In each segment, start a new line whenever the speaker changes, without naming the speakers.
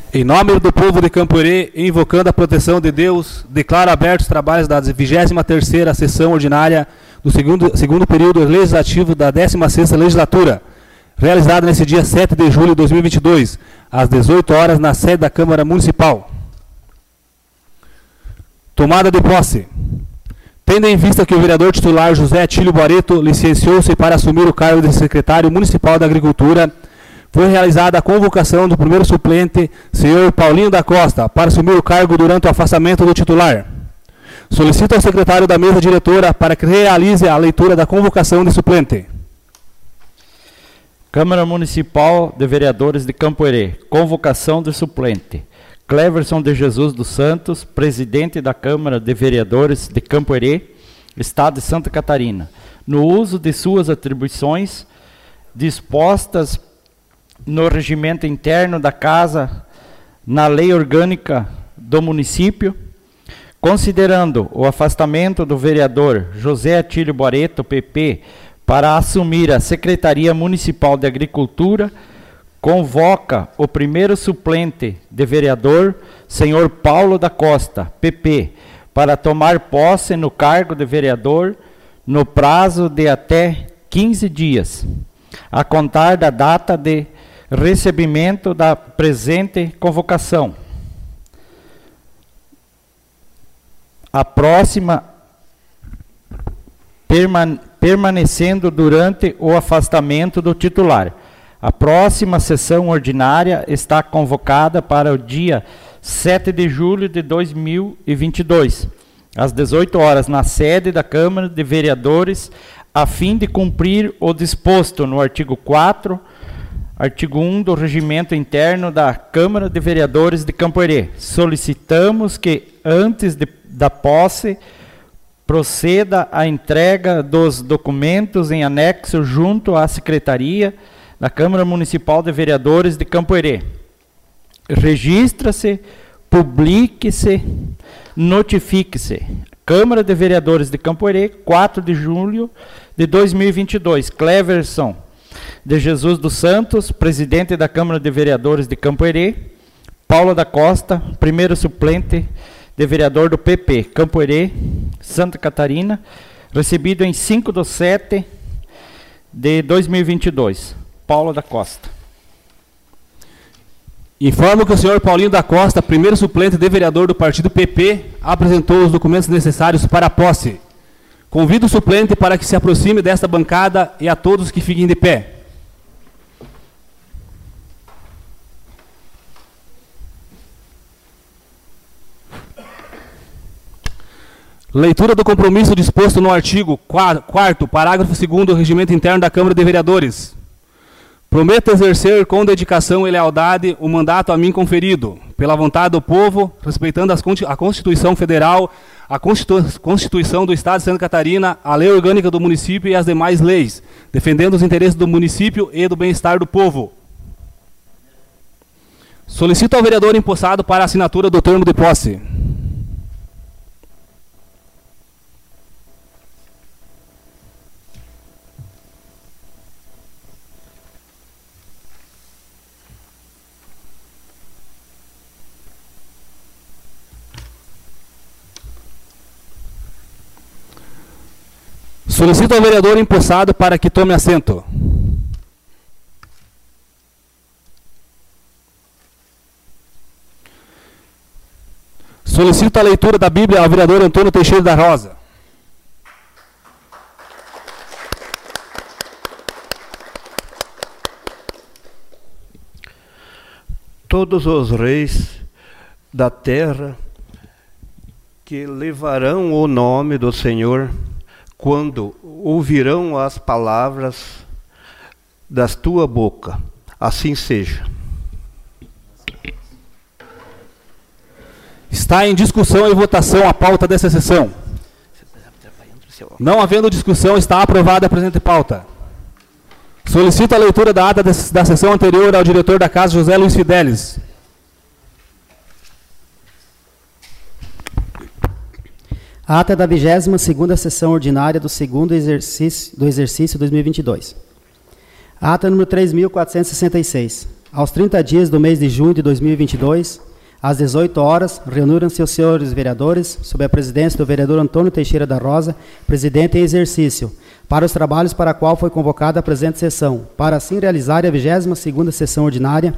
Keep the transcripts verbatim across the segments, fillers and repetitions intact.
Em nome do povo de Camporê, invocando a proteção de Deus, declaro abertos os trabalhos da vigésima terceira sessão ordinária do segundo, segundo período legislativo da décima sexta legislatura, realizada nesse dia sete de julho de dois mil e vinte e dois, às dezoito horas, na sede da Câmara Municipal. Tomada de posse. Tendo em vista que o vereador titular José Atílio Barreto licenciou-se para assumir o cargo de secretário municipal da Agricultura, foi realizada a convocação do primeiro suplente, senhor Paulinho da Costa, para assumir o cargo durante o afastamento do titular. Solicito ao secretário da mesa diretora para que realize a leitura da convocação de suplente.
Câmara Municipal de Vereadores de Camporê. Convocação de suplente. Cleverson de Jesus dos Santos, presidente da Câmara de Vereadores de Camporê, Estado de Santa Catarina, no uso de suas atribuições dispostas no regimento interno da Casa, na lei orgânica do município, considerando o afastamento do vereador José Atílio Barreto, P P, para assumir a Secretaria Municipal de Agricultura, convoca o primeiro suplente de vereador, senhor Paulo da Costa, P P, para tomar posse no cargo de vereador no prazo de até quinze dias, a contar da data de recebimento da presente convocação. A próxima permane- permanecendo durante o afastamento do titular. A próxima sessão ordinária está convocada para o dia sete de julho de dois mil e vinte e dois, às dezoito horas, na sede da Câmara de Vereadores, a fim de cumprir o disposto no artigo quatro, artigo um do Regimento Interno da Câmara de Vereadores de Camporê. Solicitamos que, antes de, da posse, proceda a entrega dos documentos em anexo junto à Secretaria da Câmara Municipal de Vereadores de Camporê. Registra-se, publique-se, notifique-se. Câmara de Vereadores de Camporê, quatro de julho de dois mil e vinte e dois. Cleverson de Jesus dos Santos, presidente da Câmara de Vereadores de Camporê. Paulo da Costa, primeiro suplente de vereador do P P, Camporê, Santa Catarina, recebido em cinco de sete de dois mil e vinte e dois. Paulo da Costa.
Informo que o senhor Paulinho da Costa, primeiro suplente de vereador do partido P P, apresentou os documentos necessários para a posse. Convido o suplente para que se aproxime desta bancada e a todos que fiquem de pé. Leitura do compromisso disposto no artigo quarto, parágrafo segundo do Regimento Interno da Câmara de Vereadores. Prometo exercer com dedicação e lealdade o mandato a mim conferido, pela vontade do povo, respeitando as, a Constituição Federal, a Constitu Constituição do Estado de Santa Catarina, a lei orgânica do município e as demais leis, defendendo os interesses do município e do bem-estar do povo. Solicito ao vereador empossado para a assinatura do termo de posse. Solicito ao vereador empossado para que tome assento. Solicito a leitura da Bíblia ao vereador Antônio Teixeira da Rosa.
Todos os reis da terra que levarão o nome do Senhor, quando ouvirão as palavras das tua boca, assim seja.
Está em discussão e votação a pauta dessa sessão. Não havendo discussão, está aprovada a presente pauta. Solicito a leitura da ata da sessão anterior ao diretor da Casa, José Luiz Fidelis.
Ata da vigésima segunda sessão ordinária do segundo exercício do exercício dois mil e vinte e dois. Ata número três mil quatrocentos e sessenta e seis. Aos trinta dias do mês de junho de dois mil e vinte e dois, às dezoito horas, reuniram-se os senhores vereadores, sob a presidência do vereador Antônio Teixeira da Rosa, presidente em exercício, para os trabalhos para a qual foi convocada a presente sessão, para assim realizar a vigésima segunda sessão ordinária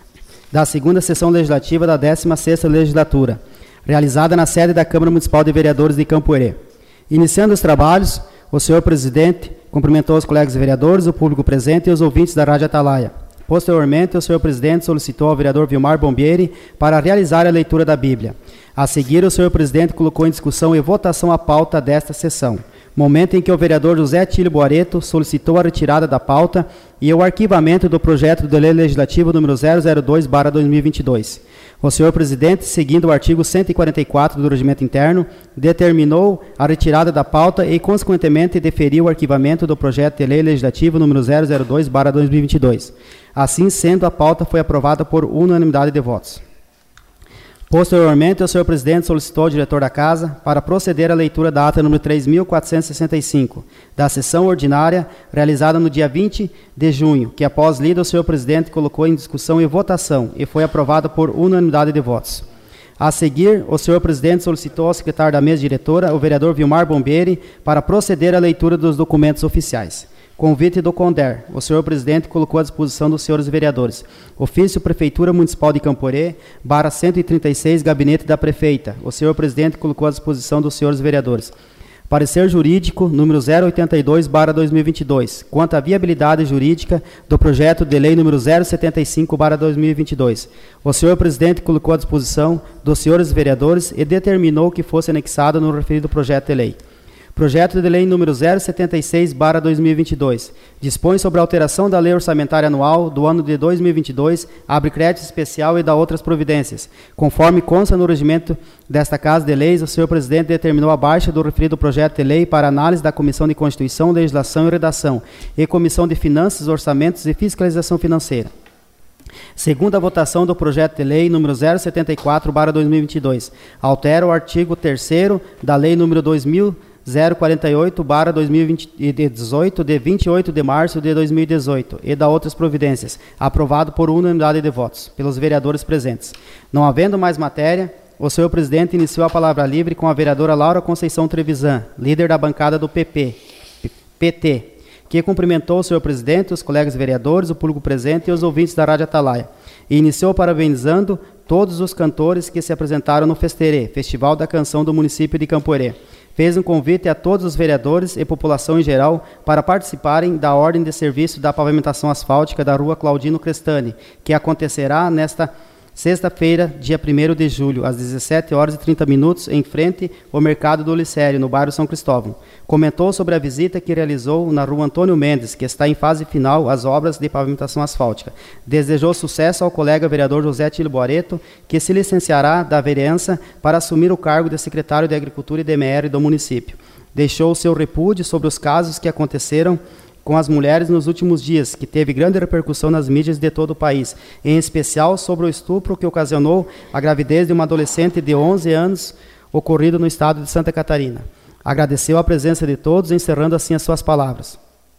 da segunda sessão legislativa da décima sexta legislatura, realizada na sede da Câmara Municipal de Vereadores de Campo Herê. Iniciando os trabalhos, o senhor presidente cumprimentou os colegas vereadores, o público presente e os ouvintes da Rádio Atalaia. Posteriormente, o senhor presidente solicitou ao vereador Vilmar Bombieri para realizar a leitura da Bíblia. A seguir, o senhor presidente colocou em discussão e votação a pauta desta sessão, momento em que o vereador José Tílio Boareto solicitou a retirada da pauta e o arquivamento do projeto de lei legislativo número zero zero dois barra dois mil e vinte e dois. O senhor presidente, seguindo o artigo cento e quarenta e quatro do Regimento Interno, determinou a retirada da pauta e, consequentemente, deferiu o arquivamento do projeto de lei legislativo número zero zero dois barra dois mil e vinte e dois. Assim sendo, a pauta foi aprovada por unanimidade de votos. Posteriormente, o senhor presidente solicitou ao diretor da Casa para proceder à leitura da ata número três mil quatrocentos e sessenta e cinco, da sessão ordinária, realizada no dia vinte de junho, que após lida o senhor presidente colocou em discussão e votação e foi aprovada por unanimidade de votos. A seguir, o senhor presidente solicitou ao secretário da mesa diretora, o vereador Vilmar Bombieri, para proceder à leitura dos documentos oficiais. Convite do CONDER. O senhor presidente colocou à disposição dos senhores vereadores. Ofício Prefeitura Municipal de Campo Herê, barra cento e trinta e seis, Gabinete da Prefeita. O senhor presidente colocou à disposição dos senhores vereadores. Parecer jurídico número zero oitenta e dois barra dois mil e vinte e dois, quanto à viabilidade jurídica do projeto de lei número zero setenta e cinco barra dois mil e vinte e dois. O senhor presidente colocou à disposição dos senhores vereadores e determinou que fosse anexado no referido projeto de lei. Projeto de lei número zero setenta e seis barra dois mil e vinte e dois, dispõe sobre a alteração da lei orçamentária anual do ano de dois mil e vinte e dois, abre crédito especial e dá outras providências. Conforme consta no regimento desta Casa de Leis, o senhor presidente determinou a baixa do referido projeto de lei para análise da Comissão de Constituição, Legislação e Redação e Comissão de Finanças, Orçamentos e Fiscalização Financeira. Segunda votação do projeto de lei número zero setenta e quatro barra dois mil e vinte e dois, altera o artigo terceiro da lei número dois mil zero quarenta e oito barra dois mil e dezoito, de vinte e oito de março de dois mil e dezoito, e da outras providências, aprovado por unanimidade de votos, pelos vereadores presentes. Não havendo mais matéria, o senhor presidente iniciou a palavra livre com a vereadora Laura Conceição Trevisan, líder da bancada do P P, P T, que cumprimentou o senhor presidente, os colegas vereadores, o público presente e os ouvintes da Rádio Atalaia, e iniciou parabenizando todos os cantores que se apresentaram no Festerê, Festival da Canção do município de Campo Herê. Fez um convite a todos os vereadores e população em geral para participarem da ordem de serviço da pavimentação asfáltica da rua Claudino Crestani, que acontecerá nesta sexta-feira, dia primeiro de julho, às dezessete horas e trinta minutos, em frente ao Mercado do Licério, no bairro São Cristóvão. Comentou sobre a visita que realizou na rua Antônio Mendes, que está em fase final as obras de pavimentação asfáltica. Desejou sucesso ao colega vereador José Tílio Boareto, que se licenciará da vereança para assumir o cargo de secretário de Agricultura e D M R do município. Deixou o seu repúdio sobre os casos que aconteceram com as mulheres nos últimos dias, que teve grande repercussão nas mídias de todo o país, em especial sobre o estupro que ocasionou a gravidez de uma adolescente de onze anos, ocorrido no estado de Santa Catarina. Agradeceu a presença de todos, encerrando assim as suas palavras.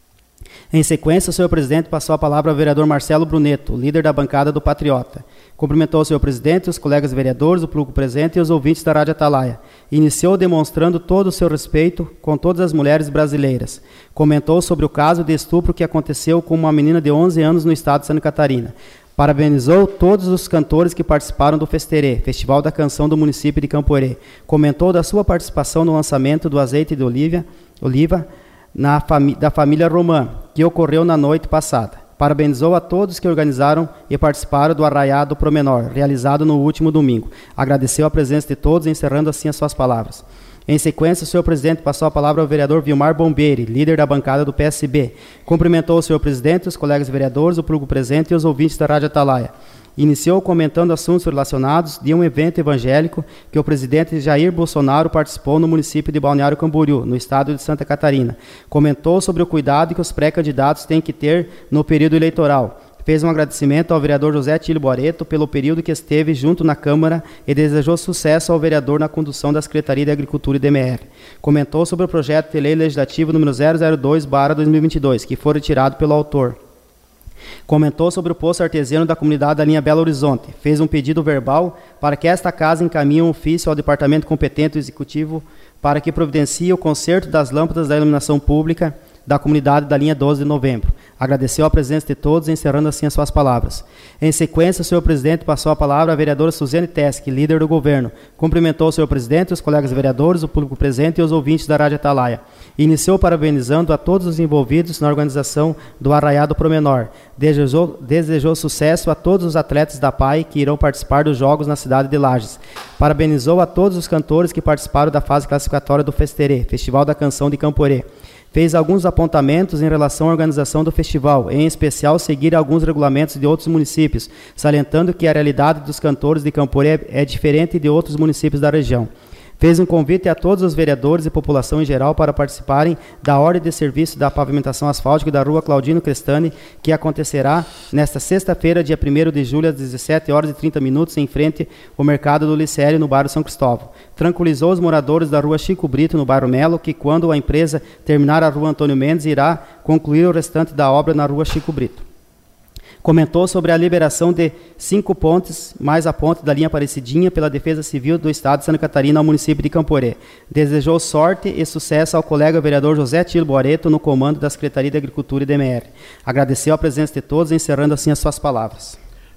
Em sequência, o senhor presidente passou a palavra ao vereador Marcelo Bruneto, líder da bancada do Patriota. Cumprimentou o senhor presidente, os colegas vereadores, o público presente e os ouvintes da Rádio Atalaia. Iniciou demonstrando todo o seu respeito com todas as mulheres brasileiras. Comentou sobre o caso de estupro que aconteceu com uma menina de onze anos no estado de Santa Catarina. Parabenizou todos os cantores que participaram do Festerê, Festival da Canção do município de Campo Herê. Comentou da sua participação no lançamento do azeite de oliva, oliva na fami- da família Romã, que ocorreu na noite passada. Parabenizou a todos que organizaram e participaram do Arraiado Promenor, realizado no último domingo. Agradeceu a presença de todos, encerrando assim as suas palavras. Em sequência, o senhor presidente passou a palavra ao vereador Vilmar Bombieri, líder da bancada do P S B. Cumprimentou o senhor presidente, os colegas vereadores, o público presente e os ouvintes da Rádio Atalaia. Iniciou comentando assuntos relacionados de um evento evangélico que o presidente Jair Bolsonaro participou no município de Balneário Camboriú, no estado de Santa Catarina. Comentou sobre o cuidado que os pré-candidatos têm que ter no período eleitoral. Fez um agradecimento ao vereador José Tílio Boareto pelo período que esteve junto na Câmara e desejou sucesso ao vereador na condução da Secretaria de Agricultura e D M R. Comentou sobre o projeto de lei legislativo número zero zero dois barra dois mil e vinte e dois, que foi retirado pelo autor. Comentou sobre o poço artesiano da comunidade da linha Belo Horizonte. Fez um pedido verbal para que esta casa encaminhe um ofício ao departamento competente executivo para que providencie o conserto das lâmpadas da iluminação pública da comunidade da linha doze de novembro. Agradeceu a presença de todos, encerrando assim as suas palavras. Em sequência, o senhor presidente passou a palavra à vereadora Suzane Teske, líder do governo. Cumprimentou o senhor presidente, os colegas vereadores, o público presente e os ouvintes da Rádio Atalaia. Iniciou parabenizando a todos os envolvidos na organização do Arraiado Promenor. Desejou, desejou sucesso a todos os atletas da P A I que irão participar dos jogos na cidade de Lages. Parabenizou a todos os cantores que participaram da fase classificatória do Festerê, Festival da Canção de Camporê. Fez alguns apontamentos em relação à organização do festival, em especial seguir alguns regulamentos de outros municípios, salientando que a realidade dos cantores de Camporê é diferente de outros municípios da região. Fez um convite a todos os vereadores e população em geral para participarem da ordem de serviço da pavimentação asfáltica da rua Claudino Crestani, que acontecerá nesta sexta-feira, dia primeiro de julho, às dezessete horas e trinta minutos, em frente ao Mercado do Licério, no bairro São Cristóvão. Tranquilizou os moradores da rua Chico Brito, no bairro Melo, que quando a empresa terminar a rua Antônio Mendes, irá concluir o restante da obra na rua Chico Brito. Comentou sobre a liberação de cinco pontes, mais a ponte da linha Aparecidinha, pela Defesa Civil do Estado de Santa Catarina ao município de Camporê. Desejou sorte e sucesso ao colega vereador José Tilo Boareto no comando da Secretaria de Agricultura e D M R. Agradeceu a presença de todos, encerrando assim as suas palavras.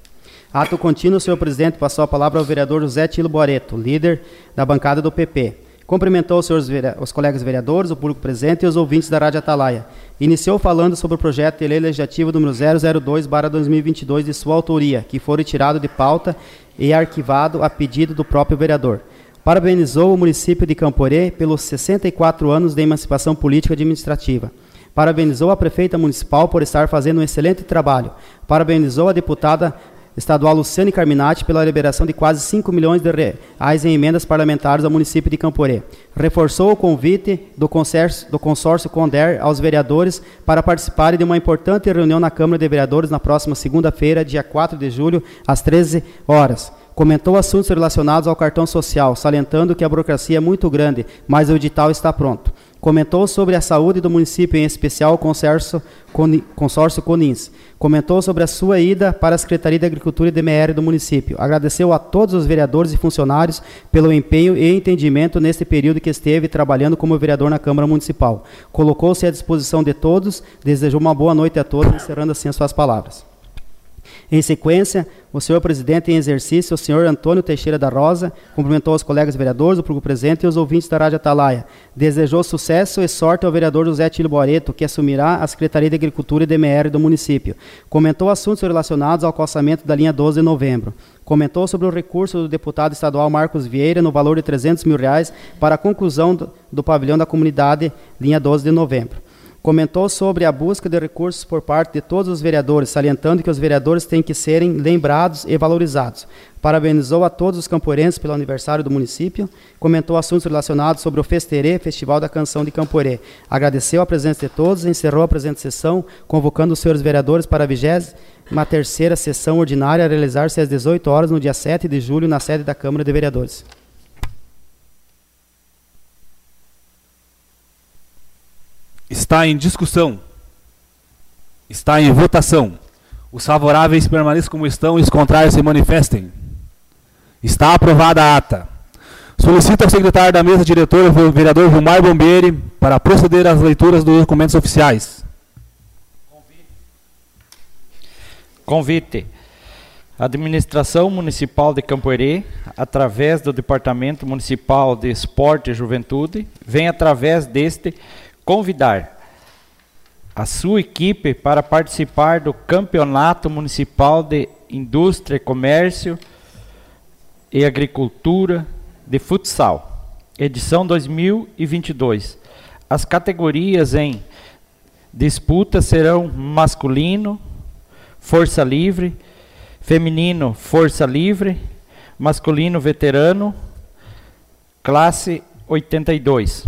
Ato contínuo, o senhor presidente passou a palavra ao vereador José Tilo Boareto, líder da bancada do P P. Cumprimentou os, seus, os colegas vereadores, o público presente e os ouvintes da Rádio Atalaia. Iniciou falando sobre o projeto de lei legislativo número zero zero dois barra dois mil e vinte e dois de sua autoria, que foi retirado de pauta e arquivado a pedido do próprio vereador. Parabenizou o município de Camporê pelos sessenta e quatro anos de emancipação política e administrativa. Parabenizou a prefeita municipal por estar fazendo um excelente trabalho. Parabenizou a deputada estadual Luciane Carminati pela liberação de quase cinco milhões de reais em emendas parlamentares ao município de Camporê. Reforçou o convite do consórcio, do consórcio Conder aos vereadores para participarem de uma importante reunião na Câmara de Vereadores na próxima segunda-feira, dia quatro de julho, às treze horas. Comentou assuntos relacionados ao cartão social, salientando que a burocracia é muito grande, mas o edital está pronto. Comentou sobre a saúde do município, em especial o consórcio, consórcio Conins. Comentou sobre a sua ida para a Secretaria de Agricultura e D M R do município. Agradeceu a todos os vereadores e funcionários pelo empenho e entendimento neste período que esteve trabalhando como vereador na Câmara Municipal. Colocou-se à disposição de todos, desejou uma boa noite a todos, encerrando assim as suas palavras. Em sequência, o senhor presidente em exercício, o senhor Antônio Teixeira da Rosa, cumprimentou os colegas vereadores, o público presente e os ouvintes da Rádio Atalaia. Desejou sucesso e sorte ao vereador José Tilo Boareto, que assumirá a Secretaria de Agricultura e D M R do município. Comentou assuntos relacionados ao calçamento da linha doze de novembro. Comentou sobre o recurso do deputado estadual Marcos Vieira no valor de trezentos mil reais para a conclusão do, do pavilhão da comunidade linha doze de novembro. Comentou sobre a busca de recursos por parte de todos os vereadores, salientando que os vereadores têm que serem lembrados e valorizados. Parabenizou a todos os camporenses pelo aniversário do município. Comentou assuntos relacionados sobre o Festerê, Festival da Canção de Camporê. Agradeceu a presença de todos e encerrou a presente sessão, convocando os senhores vereadores para a vigésima terceira sessão ordinária a realizar-se às dezoito horas no dia sete de julho na sede da Câmara de Vereadores.
Está em discussão. Está em votação. Os favoráveis permaneçam como estão e os contrários se manifestem. Está aprovada a ata. Solicito ao secretário da mesa diretora, o vereador Vilmar Bombeiri, para proceder às leituras dos documentos oficiais.
Convite. Administração Municipal de Camporê, através do Departamento Municipal de Esporte e Juventude, vem através deste convidar a sua equipe para participar do Campeonato Municipal de Indústria, Comércio e Agricultura de Futsal, edição dois mil e vinte e dois. As categorias em disputa serão masculino, força livre, feminino, força livre, masculino veterano, classe oitenta e dois.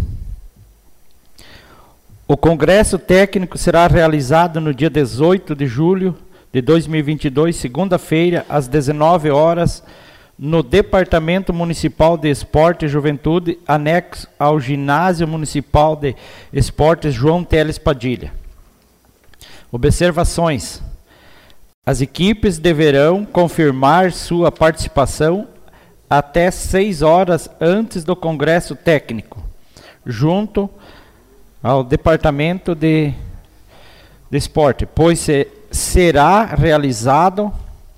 O Congresso Técnico será realizado no dia dezoito de julho de dois mil e vinte e dois, segunda-feira, às dezenove horas, no Departamento Municipal de Esporte e Juventude, anexo ao Ginásio Municipal de Esportes João Teles Padilha. Observações. As equipes deverão confirmar sua participação até seis horas antes do congresso técnico, junto ao Departamento de, de Esporte, pois se, será realizado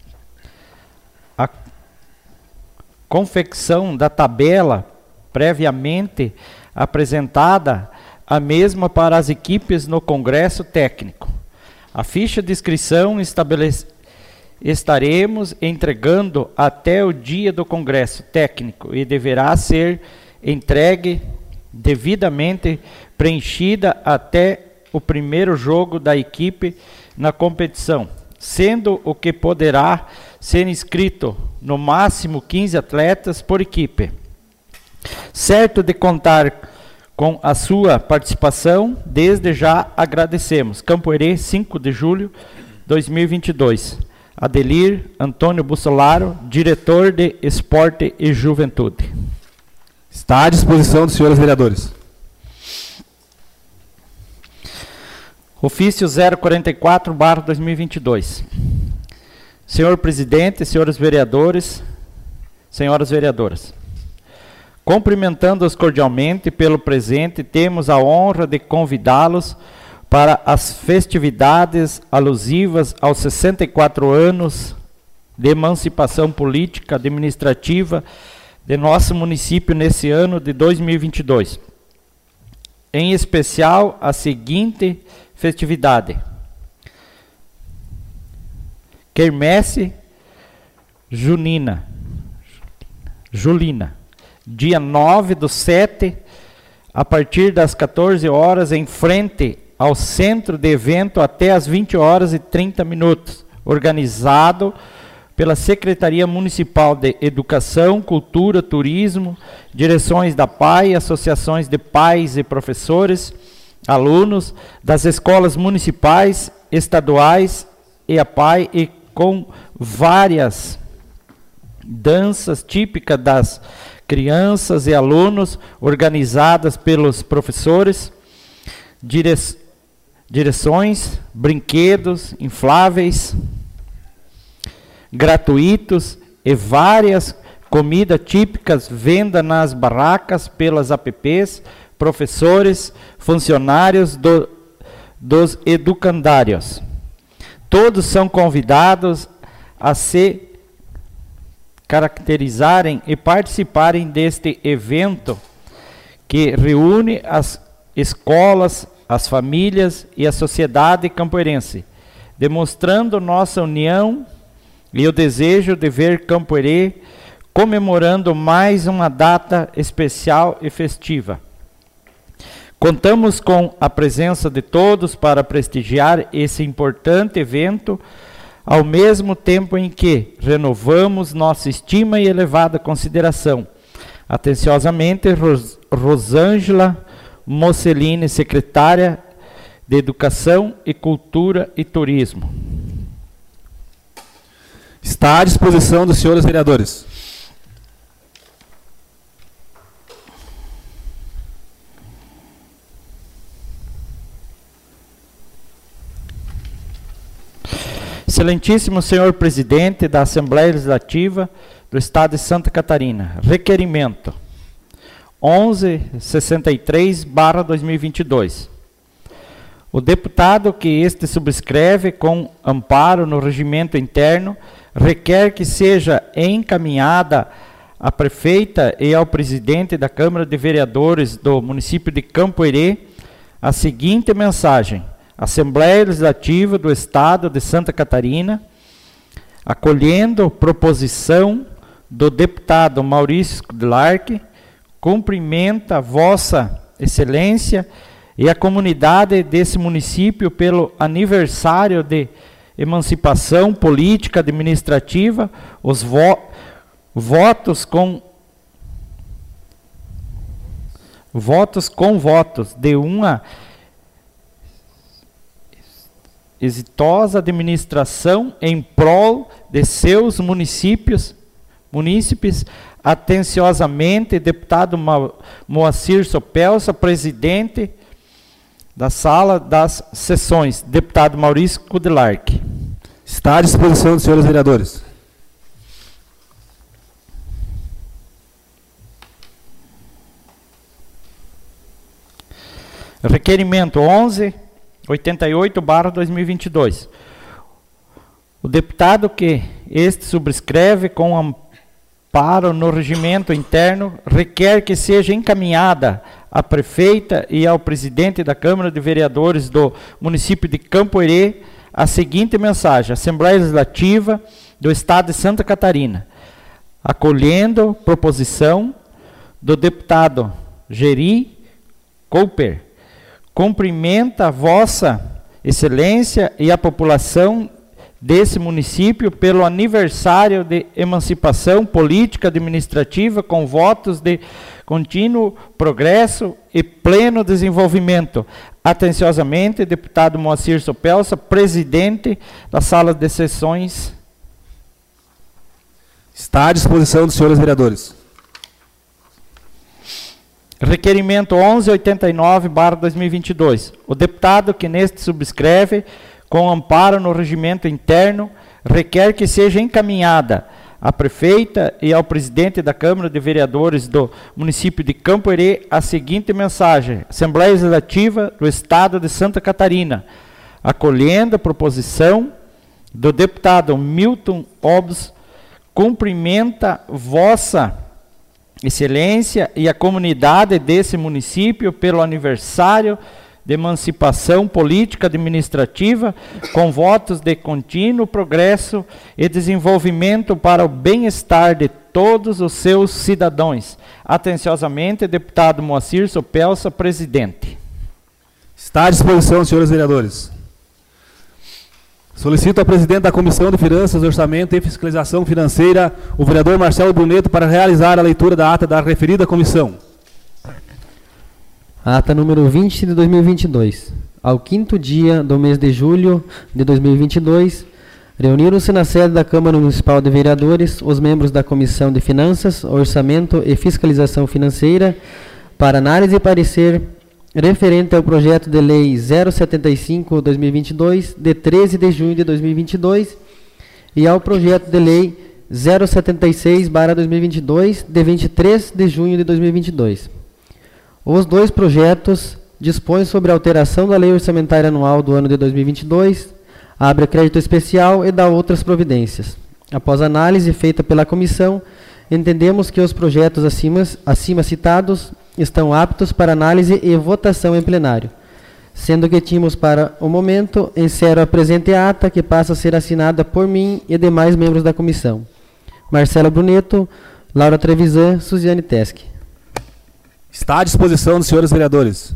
a confecção da tabela previamente apresentada, a mesma para as equipes no congresso técnico. A ficha de inscrição estabelece, estaremos entregando até o dia do congresso técnico e deverá ser entregue devidamente preenchida até o primeiro jogo da equipe na competição, sendo o que poderá ser inscrito no máximo quinze atletas por equipe. Certo de contar com a sua participação, desde já agradecemos. Campo Herê, cinco de julho de dois mil e vinte e dois. Adelir Antônio Bussolaro, diretor de Esporte e Juventude.
Está à disposição dos senhores vereadores.
Ofício zero quarenta e quatro barra dois mil e vinte e dois. Senhor presidente, senhores vereadores, senhoras vereadoras. Cumprimentando-os cordialmente pelo presente, temos a honra de convidá-los para as festividades alusivas aos sessenta e quatro anos de emancipação política administrativa de nosso município nesse ano de dois mil e vinte e dois. Em especial, a seguinte festividade: Quermesse Junina, Julina, dia nove do sete, a partir das quatorze horas, em frente ao centro de evento, até as vinte horas e trinta minutos, organizado pela Secretaria Municipal de Educação, Cultura, Turismo, direções da P A I, associações de pais e professores, alunos das escolas municipais, estaduais e a P A I, e com várias danças típicas das crianças e alunos, organizadas pelos professores, dire direções, brinquedos infláveis, gratuitos e várias comidas típicas, venda nas barracas pelas apps, professores, funcionários do, dos educandários. Todos são convidados a se caracterizarem e participarem deste evento que reúne as escolas, as famílias e a sociedade campoerense, demonstrando nossa união e o desejo de ver Campo Herê comemorando mais uma data especial e festiva. Contamos com a presença de todos para prestigiar esse importante evento, ao mesmo tempo em que renovamos nossa estima e elevada consideração. Atenciosamente, Ros Rosângela Mocelini, secretária de Educação e Cultura e Turismo.
Está à disposição dos senhores vereadores.
Excelentíssimo senhor presidente da Assembleia Legislativa do Estado de Santa Catarina, requerimento onze sessenta e três barra dois mil e vinte e dois. O deputado que este subscreve com amparo no regimento interno requer que seja encaminhada à prefeita e ao presidente da Câmara de Vereadores do município de Campo Herê a seguinte mensagem: Assembleia Legislativa do Estado de Santa Catarina, acolhendo proposição do deputado Maurício Skudlark, cumprimenta Vossa Excelência e a comunidade desse município pelo aniversário de emancipação política administrativa, os vo votos com votos com votos de uma exitosa administração em prol de seus municípios, munícipes. Atenciosamente, deputado Moacir Sopelsa, presidente da Sala das Sessões, deputado Maurício Skudlark.
Está à disposição dos senhores vereadores.
Requerimento onze oitenta e oito barra dois mil e vinte e dois. O deputado que este subscreve com amparo no regimento interno requer que seja encaminhada à prefeita e ao presidente da Câmara de Vereadores do município de Campo Herê a seguinte mensagem: Assembleia Legislativa do Estado de Santa Catarina, acolhendo proposição do deputado Geri Cooper, cumprimenta a vossa excelência e a população desse município pelo aniversário de emancipação política administrativa com votos de contínuo progresso e pleno desenvolvimento. Atenciosamente, deputado Moacir Sopelsa, presidente da Sala de Sessões.
Está à disposição dos senhores vereadores.
Requerimento onze oitenta e nove barra dois mil e vinte e dois. O deputado que neste subscreve, com amparo no regimento interno, requer que seja encaminhada à prefeita e ao presidente da Câmara de Vereadores do município de Campo Herê a seguinte mensagem: Assembleia Legislativa do Estado de Santa Catarina, acolhendo a proposição do deputado Milton Hobbs, cumprimenta vossa excelência e a comunidade desse município pelo aniversário de emancipação política administrativa com votos de contínuo progresso e desenvolvimento para o bem-estar de todos os seus cidadãos. Atenciosamente, deputado Moacir Sopelsa, presidente.
Está à disposição dos senhores vereadores. Solicito ao presidente da Comissão de Finanças, Orçamento e Fiscalização Financeira, o vereador Marcelo Bruneto, para realizar a leitura da ata da referida comissão.
Ata número vinte de dois mil e vinte e dois. Ao quinto dia do mês de julho de dois mil e vinte e dois, reuniram-se na sede da Câmara Municipal de Vereadores os membros da Comissão de Finanças, Orçamento e Fiscalização Financeira para análise e parecer referente ao projeto de lei zero setenta e cinco barra dois mil e vinte e dois, de treze de junho de dois mil e vinte e dois, e ao projeto de lei zero setenta e seis barra dois mil e vinte e dois, de vinte e três de junho de dois mil e vinte e dois. Os dois projetos dispõem sobre a alteração da Lei Orçamentária Anual do ano de dois mil e vinte e dois, abre crédito especial e dá outras providências. Após análise feita pela comissão, entendemos que os projetos acima, acima citados estão aptos para análise e votação em plenário, sendo que tínhamos para o momento, encerro a presente ata, que passa a ser assinada por mim e demais membros da comissão. Marcelo Bruneto, Laura Trevisan, Suziane Teske.
Está à disposição dos senhores vereadores.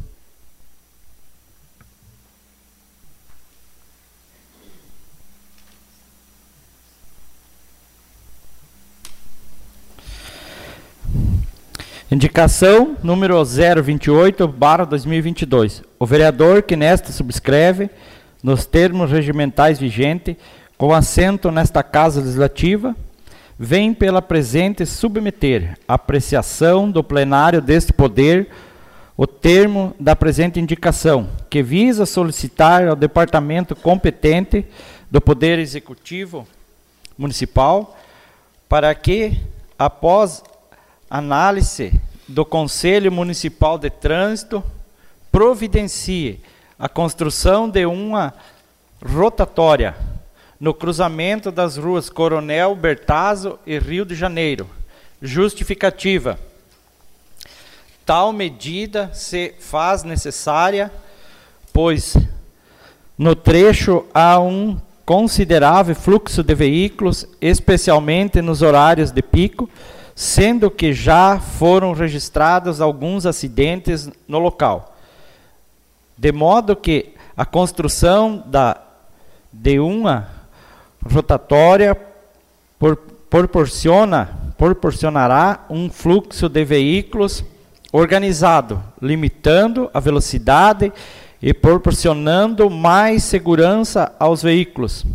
Indicação número zero vinte e oito barra dois mil e vinte e dois. O vereador que nesta subscreve, nos termos regimentais vigentes, com assento nesta Casa Legislativa, vem pela presente submeter à apreciação do plenário deste poder o termo da presente indicação, que visa solicitar ao departamento competente do Poder Executivo Municipal para que, após análise do Conselho Municipal de Trânsito, providencie a construção de uma rotatória no cruzamento das ruas Coronel Bertazzo e Rio de Janeiro. Justificativa: tal medida se faz necessária, pois no trecho há um considerável fluxo de veículos, especialmente nos horários de pico, sendo que já foram registrados alguns acidentes no local. De modo que a construção da, de uma rotatória por, proporciona, proporcionará um fluxo de veículos organizado, limitando a velocidade e proporcionando mais segurança aos veículos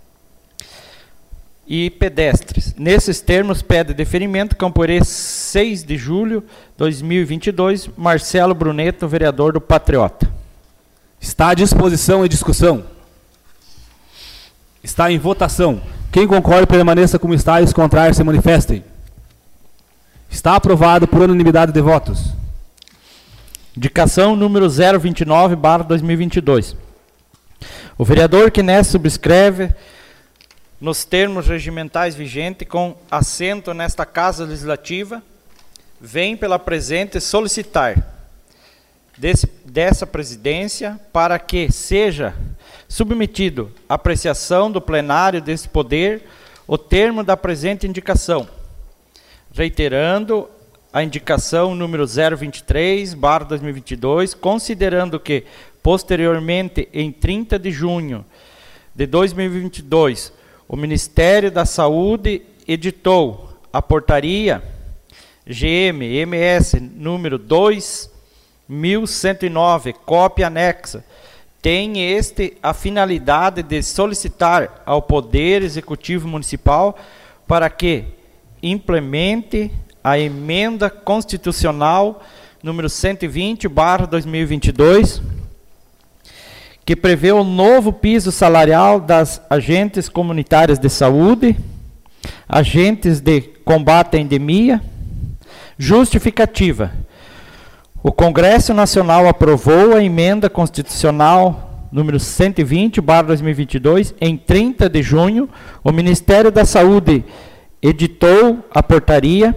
e pedestres. Nesses termos, pede deferimento, Campo Herê, seis de julho de dois mil e vinte e dois, Marcelo Bruneto, vereador do Patriota.
Está à disposição e discussão. Está em votação. Quem concorda permaneça como está e os contrários se manifestem. Está aprovado por unanimidade de votos.
Indicação número zero vinte e nove barra dois mil e vinte e dois. O vereador que nesta subscreve nos termos regimentais vigentes com assento nesta Casa Legislativa, vem pela presente solicitar desse, dessa presidência para que seja submetido à apreciação do plenário desse poder o termo da presente indicação, reiterando a indicação número zero vinte e três barra dois mil e vinte e dois, considerando que, posteriormente, em trinta de junho de dois mil e vinte e dois, o Ministério da Saúde editou a portaria G M M S número dois mil cento e nove, cópia anexa, tem este a finalidade de solicitar ao Poder Executivo Municipal para que implemente a emenda constitucional número cento e vinte barra dois mil e vinte e dois, que prevê o novo piso salarial das agentes comunitárias de saúde, agentes de combate à endemia. Justificativa. O Congresso Nacional aprovou a emenda constitucional número cento e vinte barra dois mil e vinte e dois em trinta de junho. O Ministério da Saúde editou a portaria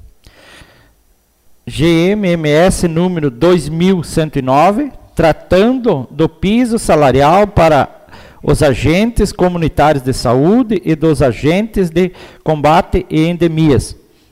G M M S número dois mil cento e nove, tratando do piso salarial para os agentes comunitários de saúde e dos agentes de combate e endemias.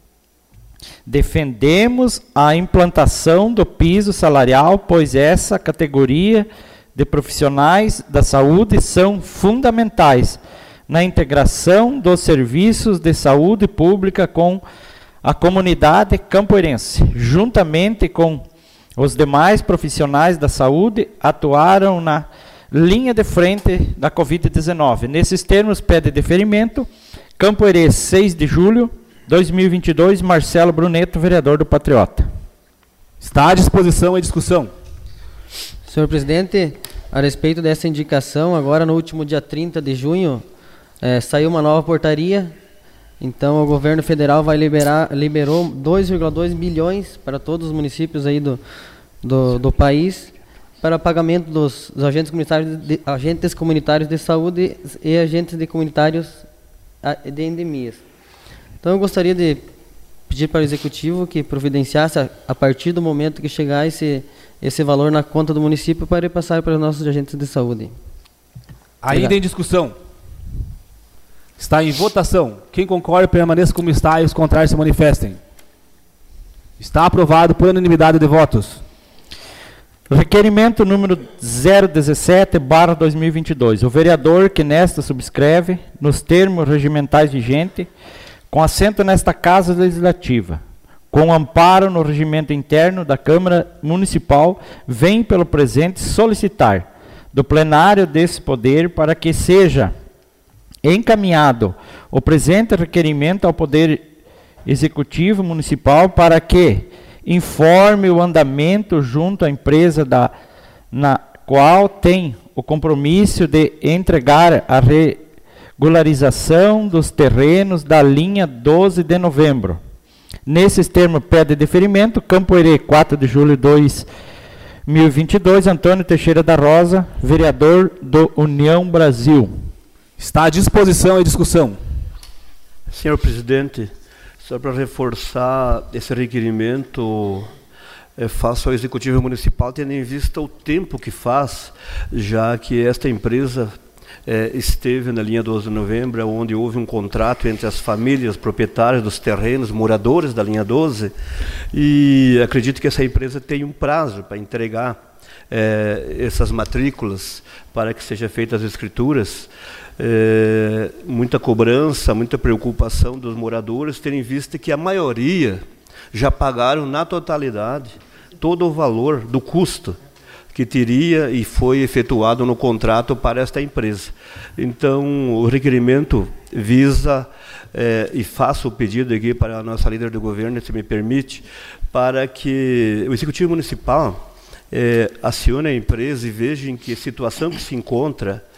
Defendemos a implantação do piso salarial, pois essa categoria de profissionais da saúde são fundamentais na integração dos serviços de saúde pública com a comunidade campoirense. Juntamente com os demais profissionais da saúde, atuaram na linha de frente da covid dezenove. Nesses termos, pede deferimento. Campo Herê, seis de julho de dois mil e vinte e dois, Marcelo Bruneto, vereador do Patriota.
Está à disposição a discussão.
Senhor presidente, a respeito dessa indicação, agora no último dia trinta de junho, eh, saiu uma nova portaria. Então o governo federal vai liberar, liberou dois vírgula dois bilhões para todos os municípios aí do, do, do país para pagamento dos, dos agentes, comunitários de, agentes comunitários de saúde e agentes de comunitários de endemias. Então eu gostaria de pedir para o Executivo que providenciasse, a, a partir do momento que chegar esse, esse valor na conta do município, para passar para os nossos agentes de saúde.
Ainda Obrigado. Em discussão. Está em votação. Quem concorda permaneça como está e os contrários se manifestem. Está aprovado por unanimidade de votos.
Requerimento número zero dezessete barra dois mil e vinte e dois. O vereador que nesta subscreve, nos termos regimentais vigentes, com assento nesta Casa Legislativa, com amparo no regimento interno da Câmara Municipal, vem pelo presente solicitar do plenário desse poder para que seja encaminhado o presente requerimento ao Poder Executivo Municipal para que informe o andamento junto à empresa da, na qual tem o compromisso de entregar a regularização dos terrenos da linha doze de novembro. Nesses termos, pede deferimento. Campo Herê, quatro de julho de dois mil e vinte e dois, Antônio Teixeira da Rosa, vereador do União Brasil.
Está à disposição a discussão.
Senhor presidente, só para reforçar esse requerimento, é, faço ao Executivo Municipal, tendo em vista o tempo que faz, já que esta empresa é, esteve na linha doze de novembro, onde houve um contrato entre as famílias proprietárias dos terrenos, moradores da linha doze, e acredito que essa empresa tem um prazo para entregar é, essas matrículas para que sejam feitas as escrituras. É, muita cobrança, muita preocupação dos moradores, tendo em vista que a maioria já pagaram na totalidade todo o valor do custo que teria e foi efetuado no contrato para esta empresa. Então, o requerimento visa, é, e faço o pedido aqui para a nossa líder do governo, se me permite, para que o Executivo Municipal é, acione a empresa e veja em que situação que se encontra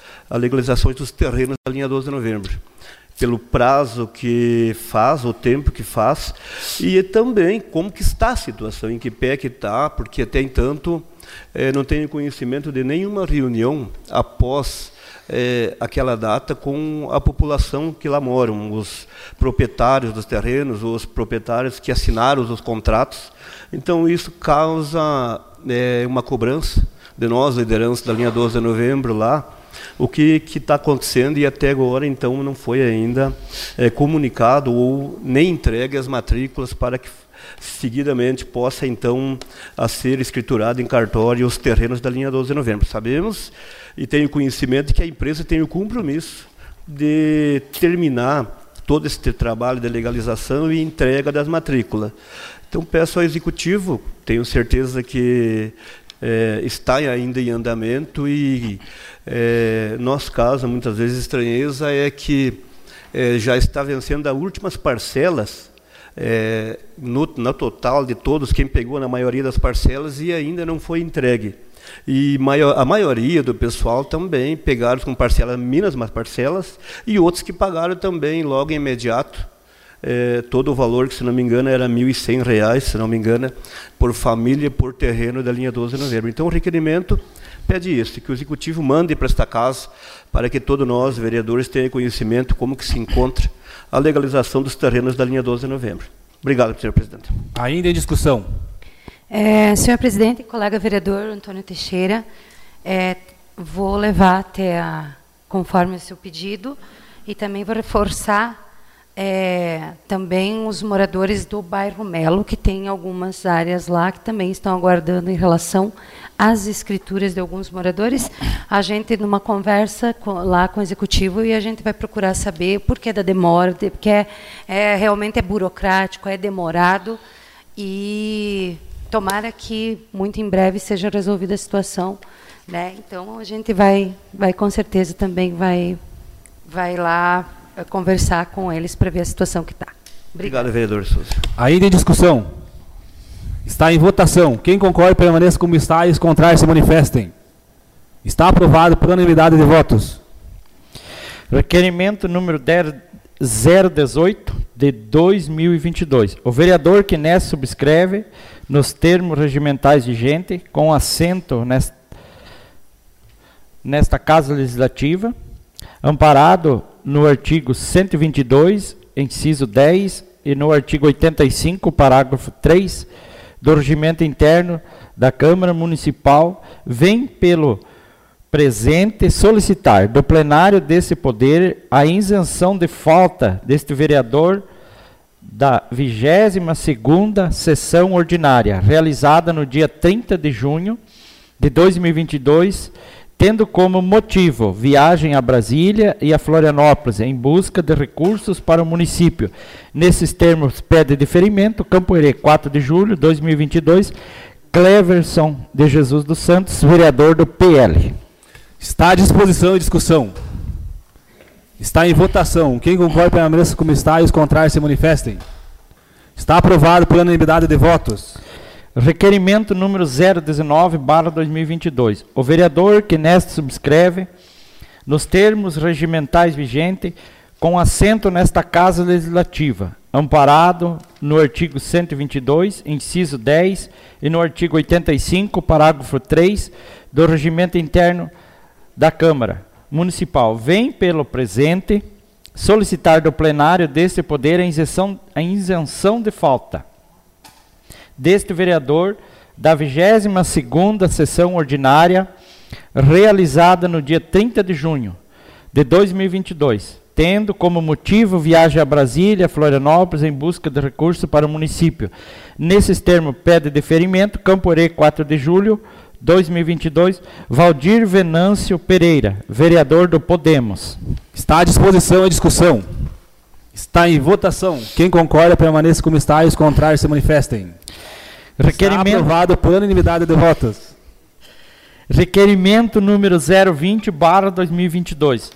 a legalização dos terrenos da linha doze de novembro, pelo prazo que faz, o tempo que faz, e também como que está a situação, em que pé que está, porque até entanto eh, não tenho conhecimento de nenhuma reunião após eh, aquela data com a população que lá moram, os proprietários dos terrenos, os proprietários que assinaram os contratos. Então isso causa eh, uma cobrança de nós, liderança da linha doze de novembro lá, o que está acontecendo, e até agora, então, não foi ainda é, comunicado ou nem entregue as matrículas para que, seguidamente, possa, então, a ser escriturado em cartório os terrenos da linha doze de novembro. Sabemos e tenho conhecimento que a empresa tem o compromisso de terminar todo esse trabalho de legalização e entrega das matrículas. Então, peço ao Executivo, tenho certeza que É, está ainda em andamento, e é, nosso caso, muitas vezes, estranheza é que é, já está vencendo as últimas parcelas, é, no, no total de todos, quem pegou na maioria das parcelas, e ainda não foi entregue. E maior, a maioria do pessoal também pegaram com parcelas, mínimas parcelas, e outros que pagaram também logo imediato. É, todo o valor, que se não me engano era mil e cem reais, se não me engano, por família, por terreno da linha doze de novembro. Então o requerimento pede isso, que o Executivo mande para esta casa, para que todos nós, vereadores, tenham conhecimento como que se encontra a legalização dos terrenos da linha doze de novembro. Obrigado, senhor presidente.
Ainda em discussão.
É, senhor presidente, colega vereador Antônio Teixeira, é, vou levar até a, conforme o seu pedido, e também vou reforçar É, também os moradores do bairro Melo, que tem algumas áreas lá que também estão aguardando em relação às escrituras de alguns moradores. A gente, numa conversa com, lá com o Executivo, e a gente vai procurar saber o porquê da demora, porque é, é, realmente é burocrático, é demorado, e tomara que muito em breve seja resolvida a situação, né? Então, a gente vai, vai com certeza também vai, vai lá conversar com eles para ver a situação que está.
Obrigado, vereador Souza.
Ainda em discussão. Está em votação. Quem concorda, permaneça como está, e os contrários se manifestem. Está aprovado por unanimidade de votos.
Requerimento número zero dezoito de dois mil e vinte e dois. O vereador que nesta subscreve, nos termos regimentais vigentes, com assento nesta, nesta Casa Legislativa, amparado no artigo cento e vinte e dois, inciso dez, e no artigo oitenta e cinco, parágrafo três, do regimento interno da Câmara Municipal, vem pelo presente solicitar do plenário desse poder a isenção de falta deste vereador da vigésima segunda sessão ordinária, realizada no dia trinta de junho de dois mil e vinte e dois, tendo como motivo viagem a Brasília e a Florianópolis em busca de recursos para o município. Nesses termos, pede deferimento, Campo Herê, quatro de julho de dois mil e vinte e dois, Cleverson de Jesus dos Santos, vereador do P L.
Está à disposição e discussão. Está em votação. Quem concorda, permaneça como está, e os contrários se manifestem. Está aprovado por unanimidade de votos.
Requerimento número zero dezenove barra dois mil e vinte e dois. O vereador que nesta subscreve, nos termos regimentais vigentes, com assento nesta Casa Legislativa, amparado no artigo cento e vinte e dois, inciso dez, e no artigo oitenta e cinco, parágrafo três, do regimento interno da Câmara Municipal, vem pelo presente solicitar do plenário deste poder a isenção, a isenção de falta deste vereador da vigésima segunda sessão ordinária, realizada no dia trinta de junho de dois mil e vinte e dois, tendo como motivo viagem a Brasília, Florianópolis, em busca de recursos para o município. Nesses termos, pede deferimento, Campo Herê, quatro de julho de dois mil e vinte e dois, Valdir Venâncio Pereira, vereador do Podemos.
Está à disposição e discussão. Está em votação. Quem concorda, permaneça como está, e os contrários se manifestem.
Requerimento
Está aprovado por unanimidade de votos.
Requerimento número zero vinte barra dois mil e vinte e dois.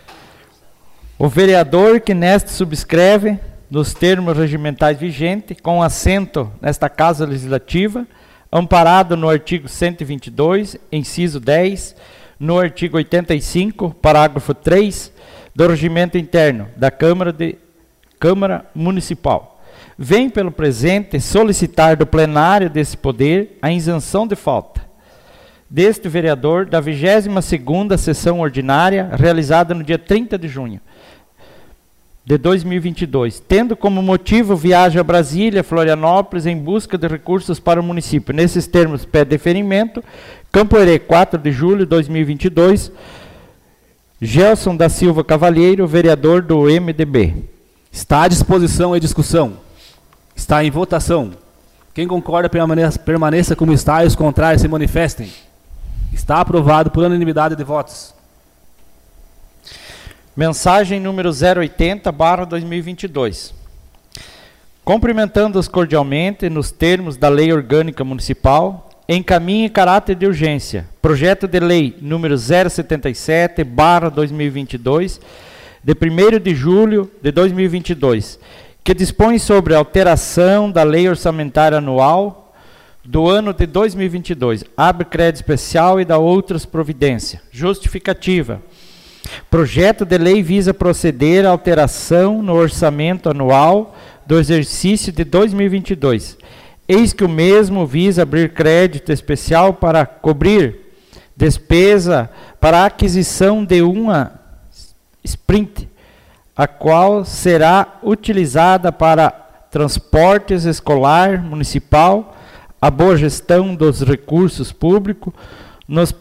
O vereador que nesta subscreve, nos termos regimentais vigentes, com assento nesta Casa Legislativa, amparado no artigo cento e vinte e dois, inciso dez, no artigo oitenta e cinco, parágrafo três, do Regimento Interno da Câmara, de, Câmara Municipal. Vem pelo presente solicitar do plenário desse poder a isenção de falta deste vereador da vigésima segunda sessão ordinária, realizada no dia trinta de junho de dois mil e vinte e dois, tendo como motivo viagem a Brasília, Florianópolis, em busca de recursos para o município. Nesses termos, pede deferimento. Campoerê, quatro de julho de dois mil e vinte e dois, Gelson da Silva Cavalheiro, vereador do M D B.
Está à disposição e discussão. Está em votação. Quem concorda permaneça, permaneça como está e os contrários se manifestem. Está aprovado por unanimidade de votos.
Mensagem número zero oitenta barra dois mil e vinte e dois. Cumprimentando-os cordialmente nos termos da Lei Orgânica Municipal, encaminha em caráter de urgência projeto de lei número zero setenta e sete barra dois mil e vinte e dois, de primeiro de julho de dois mil e vinte e dois, que dispõe sobre a alteração da Lei Orçamentária Anual do ano de dois mil e vinte e dois, abre crédito especial e dá outras providências. Justificativa. Projeto de lei visa proceder à alteração no orçamento anual do exercício de dois mil e vinte e dois. Eis que o mesmo visa abrir crédito especial para cobrir despesa para a aquisição de uma Sprint, a qual será utilizada para transportes escolar municipal, a boa gestão dos recursos públicos, nos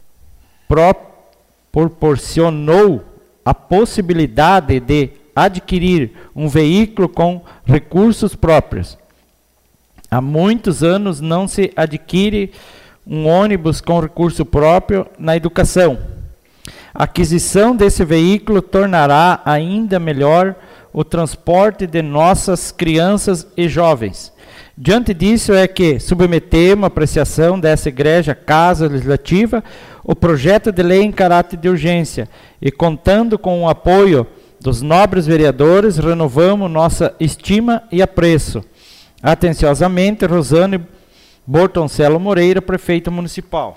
proporcionou a possibilidade de adquirir um veículo com recursos próprios. Há muitos anos não se adquire um ônibus com recurso próprio na educação. A aquisição desse veículo tornará ainda melhor o transporte de nossas crianças e jovens. Diante disso é que submetemos a apreciação dessa Igreja Casa Legislativa o projeto de lei em caráter de urgência e, contando com o apoio dos nobres vereadores, renovamos nossa estima e apreço. Atenciosamente, Rosane Bortoncelo Moreira, prefeito municipal.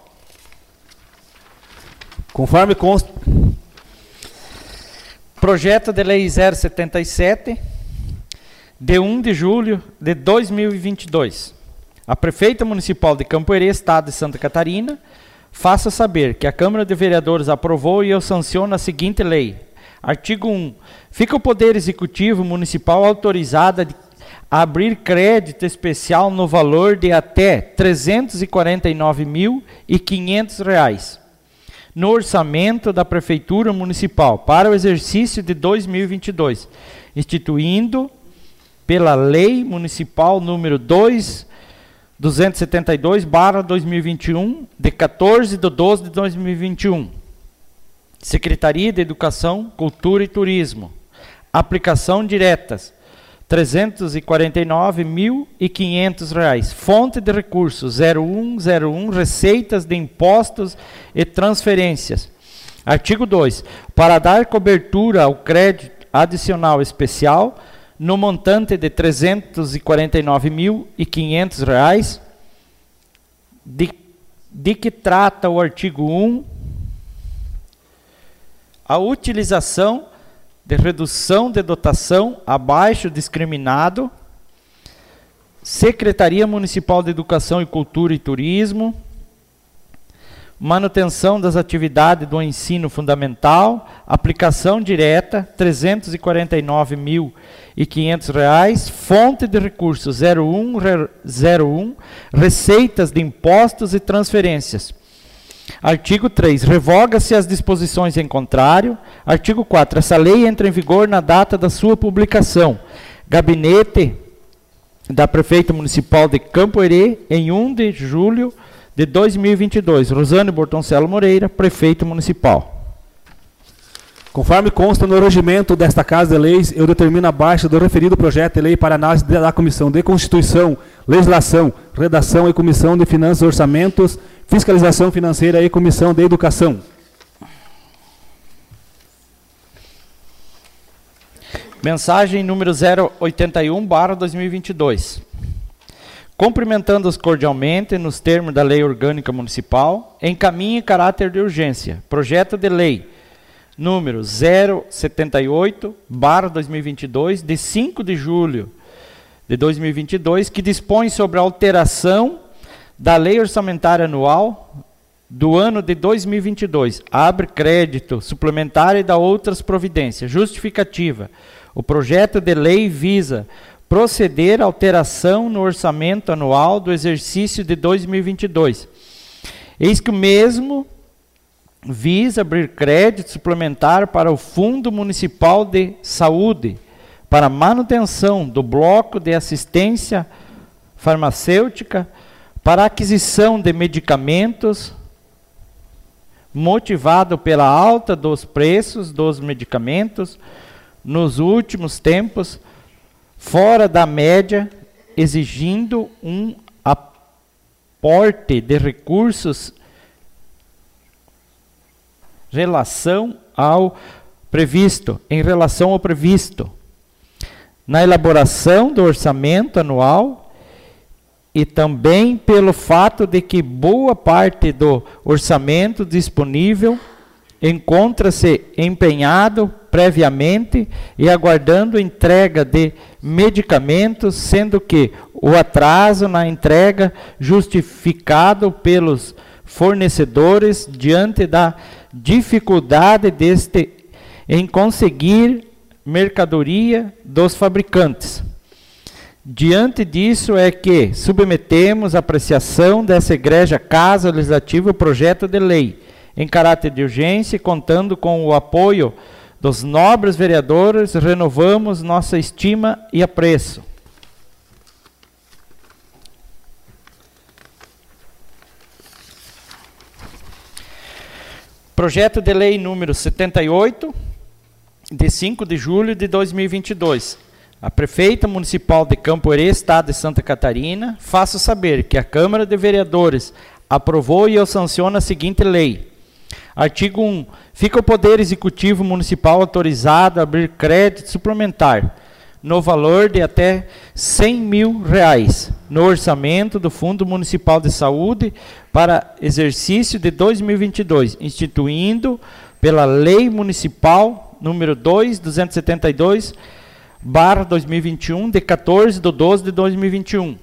Conforme consta...
Projeto de lei zero setenta e sete, de um de julho de dois mil e vinte e dois. A prefeita municipal de Campoerê, estado de Santa Catarina, faça saber que a Câmara de Vereadores aprovou e eu sanciono a seguinte lei. Artigo um. Fica o Poder Executivo Municipal autorizado a abrir crédito especial no valor de até trezentos e quarenta e nove mil e quinhentos reais no orçamento da Prefeitura Municipal para o exercício de dois mil e vinte e dois, instituindo pela Lei Municipal número dois mil duzentos e setenta e dois barra dois mil e vinte e um, de quatorze de doze de dois mil e vinte e um. Secretaria de Educação, Cultura e Turismo. Aplicação diretas, trezentos e quarenta e nove mil e quinhentos reais. Fonte de recursos, zero um zero um, receitas de impostos e transferências. Artigo dois. Para dar cobertura ao crédito adicional especial, no montante de trezentos e quarenta e nove mil e quinhentos reais, de, de que trata o artigo um, a utilização de redução de dotação abaixo discriminado, Secretaria Municipal de Educação e Cultura e Turismo, manutenção das atividades do ensino fundamental, aplicação direta, trezentos e quarenta e nove mil e quinhentos reais, fonte de recursos zero um zero um, receitas de impostos e transferências. Artigo três. Revoga-se as disposições em contrário. Artigo quatro. Essa lei entra em vigor na data da sua publicação. Gabinete da Prefeita Municipal de Campoerê, em um de julho de dois mil e vinte e dois. Rosane Bortoncelo Moreira, Prefeito Municipal.
Conforme consta no regimento desta Casa de Leis, eu determino a baixa do referido projeto de lei para análise da Comissão de Constituição, Legislação, Redação e Comissão de Finanças e Orçamentos, Fiscalização Financeira e Comissão de Educação.
Mensagem número zero oitenta e um barra dois mil e vinte e dois. cumprimentando-os cordialmente nos termos da Lei Orgânica Municipal, encaminha em caráter de urgência projeto de lei número zero setenta e oito barra dois mil e vinte e dois, de cinco de julho de dois mil e vinte e dois, que dispõe sobre a alteração da Lei Orçamentária Anual do ano de dois mil e vinte e dois, abre crédito suplementar e dá outras providências. Justificativa: o projeto de lei visa proceder à alteração no orçamento anual do exercício de dois mil e vinte e dois. Eis que o mesmo visa abrir crédito suplementar para o Fundo Municipal de Saúde, para manutenção do bloco de assistência farmacêutica, para aquisição de medicamentos, motivado pela alta dos preços dos medicamentos nos últimos tempos, fora da média, exigindo um aporte de recursos em relação ao previsto, em relação ao previsto, na elaboração do orçamento anual, e também pelo fato de que boa parte do orçamento disponível encontra-se empenhado previamente e aguardando entrega de medicamentos, sendo que o atraso na entrega justificado pelos fornecedores diante da dificuldade deste em conseguir mercadoria dos fabricantes. Diante disso é que submetemos à apreciação dessa egrégia Casa Legislativa o projeto de lei, em caráter de urgência, contando com o apoio dos nobres vereadores, renovamos nossa estima e apreço. Projeto de lei número setenta e oito, de cinco de julho de dois mil e vinte e dois. A prefeita municipal de Campo Herê, Estado de Santa Catarina, faço saber que a Câmara de Vereadores aprovou e eu sanciono a seguinte lei. Artigo um. Fica o Poder Executivo Municipal autorizado a abrir crédito suplementar no valor de até cem mil reais no orçamento do Fundo Municipal de Saúde para exercício de dois mil e vinte e dois, instituindo pela Lei Municipal número dois mil duzentos e setenta e dois, barra dois mil e vinte e um, de quatorze de doze de dois mil e vinte e um.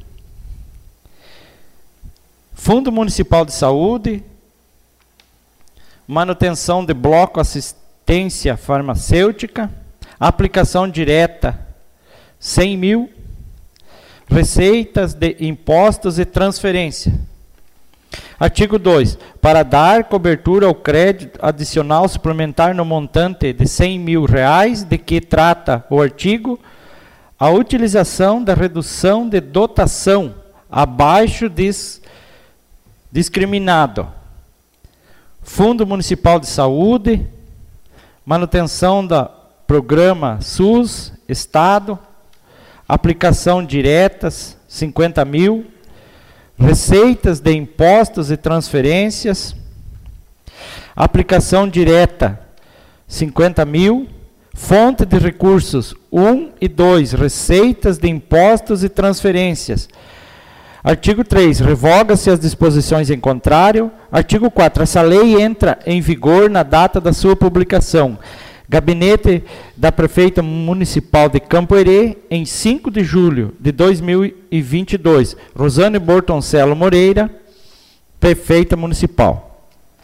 Fundo Municipal de Saúde, manutenção de bloco assistência farmacêutica, aplicação direta cem mil, receitas de impostos e transferência. Artigo dois. Para dar cobertura ao crédito adicional suplementar no montante de cem mil reais, de que trata o artigo, a utilização da redução de dotação abaixo dis, discriminado. Fundo Municipal de Saúde, manutenção do programa SUS, Estado, aplicação diretas, cinquenta mil, receitas de impostos e transferências, aplicação direta, cinquenta mil, fonte de recursos um e dois, receitas de impostos e transferências. Artigo três, revoga-se as disposições em contrário. Artigo quatro, essa lei entra em vigor na data da sua publicação. Gabinete da Prefeita Municipal de Campo Herê, em cinco de julho de dois mil e vinte e dois. Rosane Bortoncelo Moreira, Prefeita Municipal.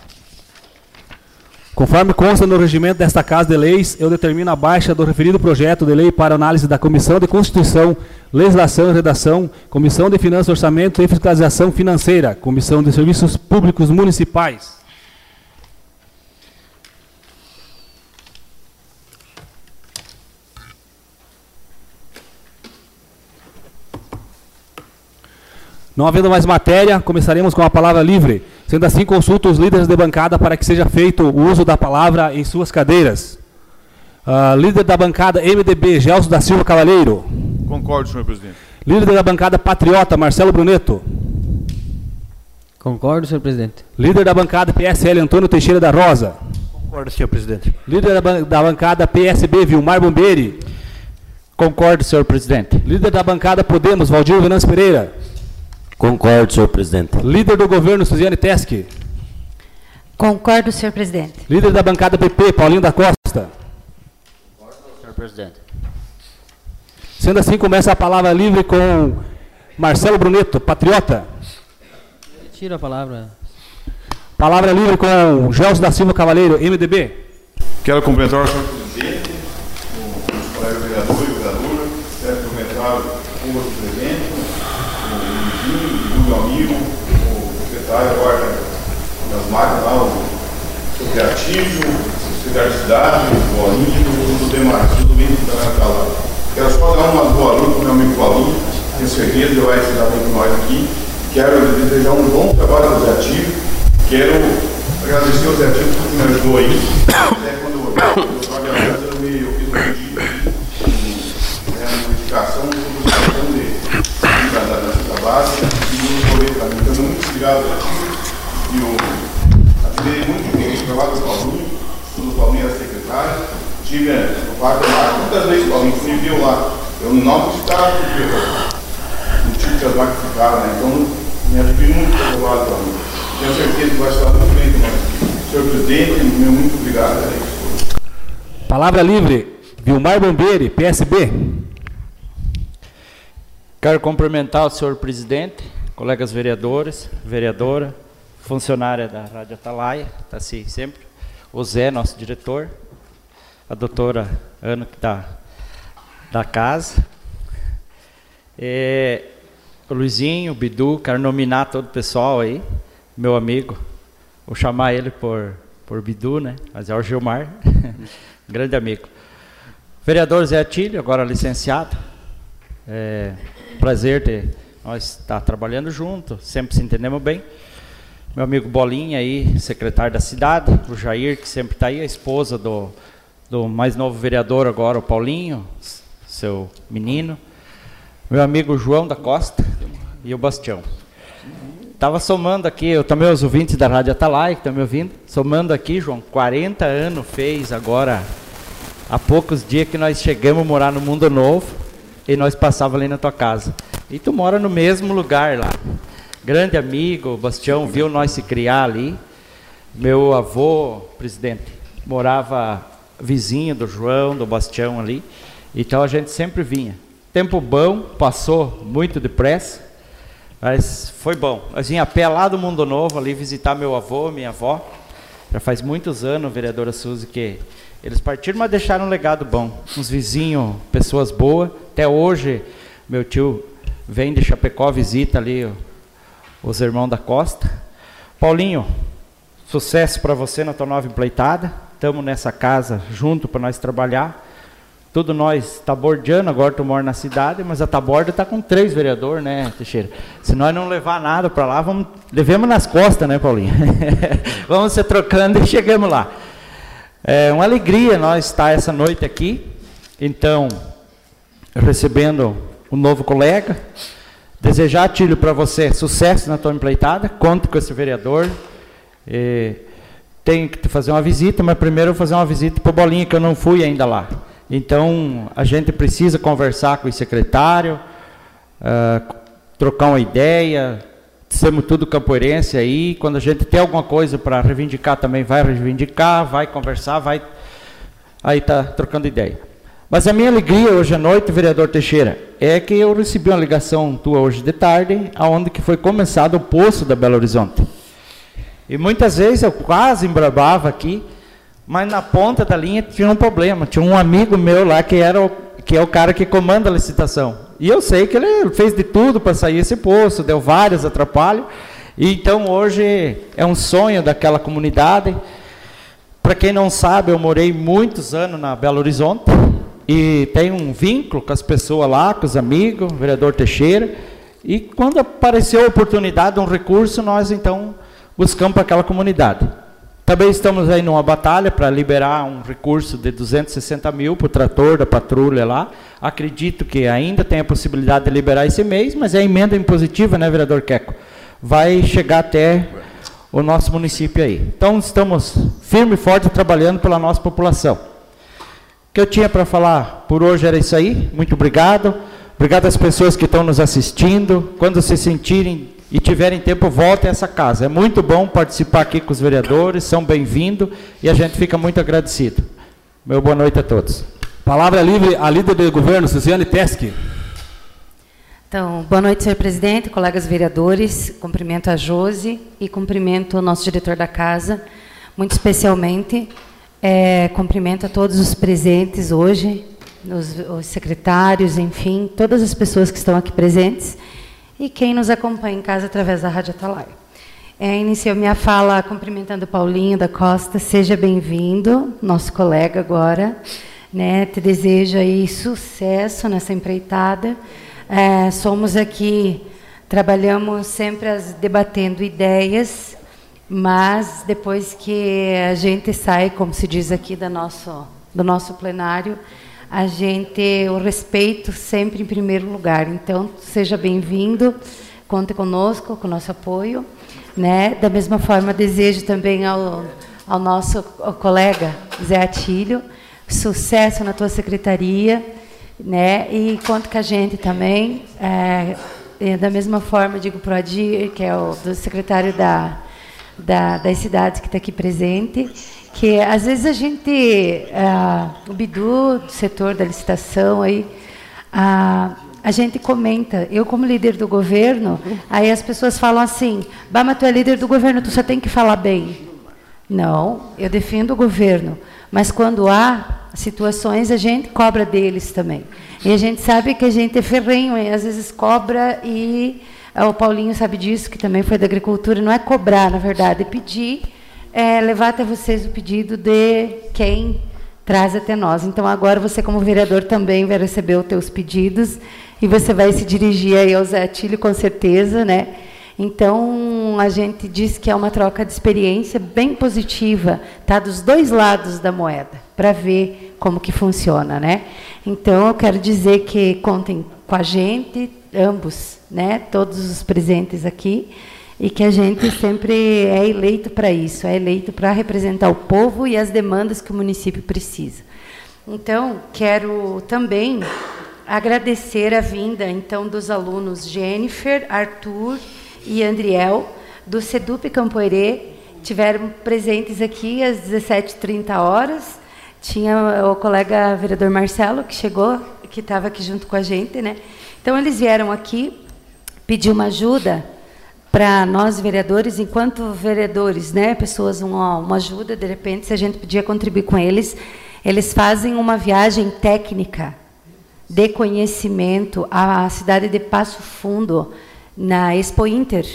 Conforme consta no regimento desta Casa de Leis, eu determino a baixa do referido projeto de lei para análise da Comissão de Constituição, Legislação e Redação, Comissão de Finanças, Orçamento e Fiscalização Financeira, Comissão de Serviços Públicos Municipais. Não havendo mais matéria, começaremos com a palavra livre. Sendo assim, consulto os líderes de bancada para que seja feito o uso da palavra em suas cadeiras. Uh, líder da bancada M D B, Gelson da Silva Cavalheiro.
Concordo, senhor presidente.
Líder da bancada Patriota, Marcelo Bruneto.
Concordo, senhor presidente.
Líder da bancada P S L, Antônio Teixeira da Rosa.
Concordo, senhor presidente.
Líder da, ban da bancada P S B, Vilmar Bombeiri.
Concordo, senhor presidente.
Líder da bancada Podemos, Valdir Venâncio Pereira.
Concordo, senhor presidente.
Líder do governo, Suziane Teschi.
Concordo, senhor presidente.
Líder da bancada P P, Paulinho da Costa.
Concordo, senhor presidente.
Sendo assim, começa a palavra livre com Marcelo Brunetto, patriota.
Tira a palavra.
Palavra livre com Gelson da Silva Cavaleiro, M D B.
Quero cumprimentar o senhor presidente, o colega vereador e vereadora. Quero cumprimentar o outro presidente, o Luizinho, o meu amigo, o secretário agora das máquinas lá, o criativo, o secretário de cidade, o Bolinho e tudo demais, tudo bem que está lá. Quero só dar uma boa luta para o meu amigo Paulinho, tenho certeza que ele vai se dar bem com nós aqui. Quero desejar um bom trabalho ao Zé Ativo. Quero agradecer ao Zé Ativo por que me ajudou aí. Até quando eu estava viajando, eu, me, eu fiz um pedido de né, uma modificação sobre a questão de da, da, da base e do governo para mim. Então, muito obrigado, Zé Ativo. E eu ajudei muito bem o trabalho do Paulinho, quando o Paulinho era secretário. Tive no Parque da Marca, muitas vezes o Paulinho me viu lá. Eu não acreditava porque o tipo que as marcas ficaram, né? Então, me ajudei muito pelo trabalho do Paulinho. Tenho certeza que vai estar muito bem com nós. Senhor presidente, meu muito obrigado.
Palavra livre, Vilmar Bombeiri, P S B.
Quero cumprimentar o senhor presidente, colegas vereadores, vereadora, funcionária da Rádio Atalaia, está assim sempre, o Zé, nosso diretor, a doutora Ana, que está da casa, é, o Luizinho, o Bidu, quero nominar todo o pessoal aí, meu amigo, vou chamar ele por, por Bidu, né? Mas é o Gilmar, grande amigo. Vereador Zé Atílio, agora licenciado, é, prazer ter nós estar trabalhando junto, sempre se entendemos bem. Meu amigo Bolinha aí, secretário da cidade, o Jair, que sempre está aí, a esposa do, do mais novo vereador agora, o Paulinho, seu menino. Meu amigo João da Costa e o Bastião. Estava somando aqui, eu também os ouvintes da Rádio Atalaia, que estão me ouvindo, somando aqui, João, quarenta anos fez agora, há poucos dias que nós chegamos a morar no Mundo Novo, e nós passávamos ali na tua casa. E tu mora no mesmo lugar lá. Grande amigo, o Bastião viu nós se criar ali. Meu avô, presidente, morava vizinho do João, do Bastião ali. Então a gente sempre vinha. Tempo bom, passou muito depressa, mas foi bom. Nós vinha a pé lá do Mundo Novo, ali visitar meu avô, minha avó. Já faz muitos anos, vereadora Suzy, que eles partiram, mas deixaram um legado bom. Uns vizinhos, pessoas boas. Até hoje, meu tio vem de Chapecó, visita ali os irmãos da Costa. Paulinho, sucesso para você na tua nova empreitada. Estamos nessa casa junto para nós trabalhar. Tudo nós está bordeando, agora tu mora na cidade, mas a Taborda está com três vereadores, né, Teixeira? Se nós não levar nada para lá, vamos, levemos nas costas, né, Paulinho? Vamos se trocando e chegamos lá. É uma alegria nós estar essa noite aqui, então, recebendo um novo colega. Desejar, Tílio, para você sucesso na tua empreitada, conte com esse vereador. E tenho que fazer uma visita, mas primeiro eu vou fazer uma visita para o Bolinha, que eu não fui ainda lá. Então, a gente precisa conversar com o secretário, uh, trocar uma ideia, somos tudo campoerense aí, quando a gente tem alguma coisa para reivindicar também, vai reivindicar, vai conversar, vai... Aí tá trocando ideia. Mas a minha alegria hoje à noite, vereador Teixeira, é que eu recebi uma ligação tua hoje de tarde, aonde que foi começado o poço da Belo Horizonte. E muitas vezes eu quase embrabava aqui, mas na ponta da linha tinha um problema. Tinha um amigo meu lá que, era o, que é o cara que comanda a licitação. E eu sei que ele fez de tudo para sair esse poço, deu vários atrapalhos. E então hoje é um sonho daquela comunidade. Para quem não sabe, eu morei muitos anos na Belo Horizonte. E tenho um vínculo com as pessoas lá, com os amigos, o vereador Teixeira. E quando apareceu a oportunidade, um recurso, nós então buscamos para aquela comunidade. Também estamos aí numa batalha para liberar um recurso de duzentos e sessenta mil para o trator da patrulha lá. Acredito que ainda tem a possibilidade de liberar esse mês, mas é emenda impositiva, né, vereador Queco? Vai chegar até o nosso município aí. Então, estamos firme e forte trabalhando pela nossa população. O que eu tinha para falar por hoje era isso aí. Muito obrigado. Obrigado às pessoas que estão nos assistindo. Quando se sentirem e tiverem tempo, voltem a essa casa. É muito bom participar aqui com os vereadores, são bem-vindos e a gente fica muito agradecido. Meu boa noite a todos.
Palavra livre à líder do governo, Suziane Teske.
Então, boa noite, senhor presidente, colegas vereadores, cumprimento a Josi e cumprimento o nosso diretor da casa, muito especialmente, é, cumprimento a todos os presentes hoje, os, os secretários, enfim, todas as pessoas que estão aqui presentes e quem nos acompanha em casa através da Rádio Atalaia. É, iniciou minha fala cumprimentando o Paulinho da Costa, seja bem-vindo, nosso colega agora, né, te desejo aí sucesso nessa empreitada. É, somos aqui, trabalhamos sempre as, debatendo ideias, mas depois que a gente sai, como se diz aqui, da nosso, do nosso plenário, a gente, o respeito sempre em primeiro lugar. Então, seja bem-vindo, conte conosco, com o nosso apoio. Né? Da mesma forma, desejo também ao, ao nosso ao colega Zé Atílio, sucesso na tua secretaria, né? E conto com a gente também. É, é, da mesma forma, digo para o Adir, que é o do secretário da, da, das cidades que está aqui presente, que às vezes a gente, é, o Bidu, do setor da licitação, aí, a, a gente comenta, eu como líder do governo, aí as pessoas falam assim, bah, mas tu é líder do governo, tu só tem que falar bem. Não, eu defendo o governo, mas quando há situações, a gente cobra deles também. E a gente sabe que a gente é ferrenho, e às vezes cobra, e o Paulinho sabe disso, que também foi da agricultura, não é cobrar, na verdade, é pedir, é levar até vocês o pedido de quem traz até nós. Então, agora você, como vereador, também vai receber os teus pedidos, e você vai se dirigir aí ao Zé Atílio, com certeza, né? Então, a gente diz que é uma troca de experiência bem positiva, tá, dos dois lados da moeda, para ver como que funciona, né? Então, eu quero dizer que contem com a gente, ambos, né, todos os presentes aqui, e que a gente sempre é eleito para isso, é eleito para representar o povo e as demandas que o município precisa. Então, quero também agradecer a vinda, então, dos alunos Jennifer, Arthur e Andriel, do SEDUP Campoerê, tiveram presentes aqui às dezessete e trinta horas. Tinha o colega vereador Marcelo, que chegou, que estava aqui junto com a gente, né? Então, eles vieram aqui pedir uma ajuda para nós, vereadores, enquanto vereadores, né? Pessoas, uma, uma ajuda, de repente, se a gente podia contribuir com eles. Eles fazem uma viagem técnica de conhecimento à cidade de Passo Fundo, na Expo Inter,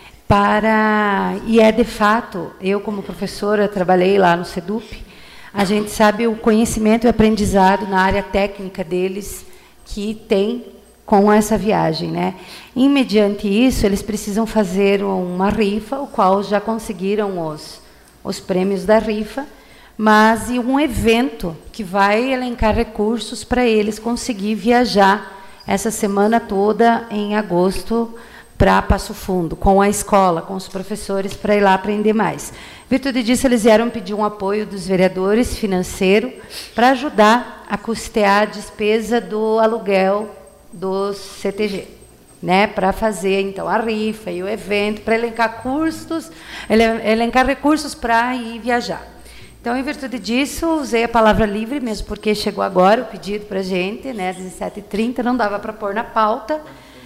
para, e é de fato, eu como professora, trabalhei lá no SEDUP, a gente sabe o conhecimento e aprendizado na área técnica deles que tem com essa viagem, né? E, mediante isso, eles precisam fazer uma rifa, o qual já conseguiram os, os prêmios da rifa, mas e um evento que vai elencar recursos para eles conseguir viajar essa semana toda em agosto para Passo Fundo, com a escola, com os professores, para ir lá aprender mais. Virtude disso, eles vieram pedir um apoio dos vereadores financeiro para ajudar a custear a despesa do aluguel do C T G, né, para fazer então a rifa e o evento, para elencar custos, elencar recursos para ir viajar. Então, em virtude disso, usei a palavra livre, mesmo porque chegou agora o pedido para a gente, né, às dezessete e trinta, não dava para pôr na pauta.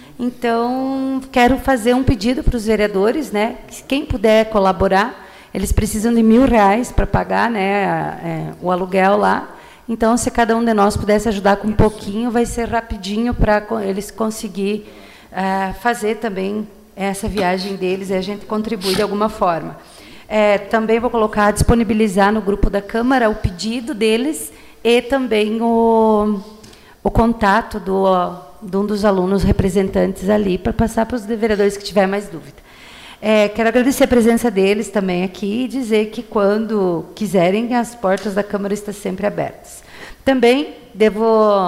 Então, quero fazer um pedido para os vereadores, né, que quem puder colaborar, eles precisam de mil reais para pagar, né, é, o aluguel lá. Então, se cada um de nós pudesse ajudar com um pouquinho, vai ser rapidinho para eles conseguir é, fazer também essa viagem deles e a gente contribui de alguma forma. É, também vou colocar, disponibilizar no grupo da Câmara o pedido deles e também o, o contato do, de um dos alunos representantes ali, para passar para os vereadores que tiverem mais dúvida. É, quero agradecer a presença deles também aqui e dizer que, quando quiserem, as portas da Câmara estão sempre abertas. Também devo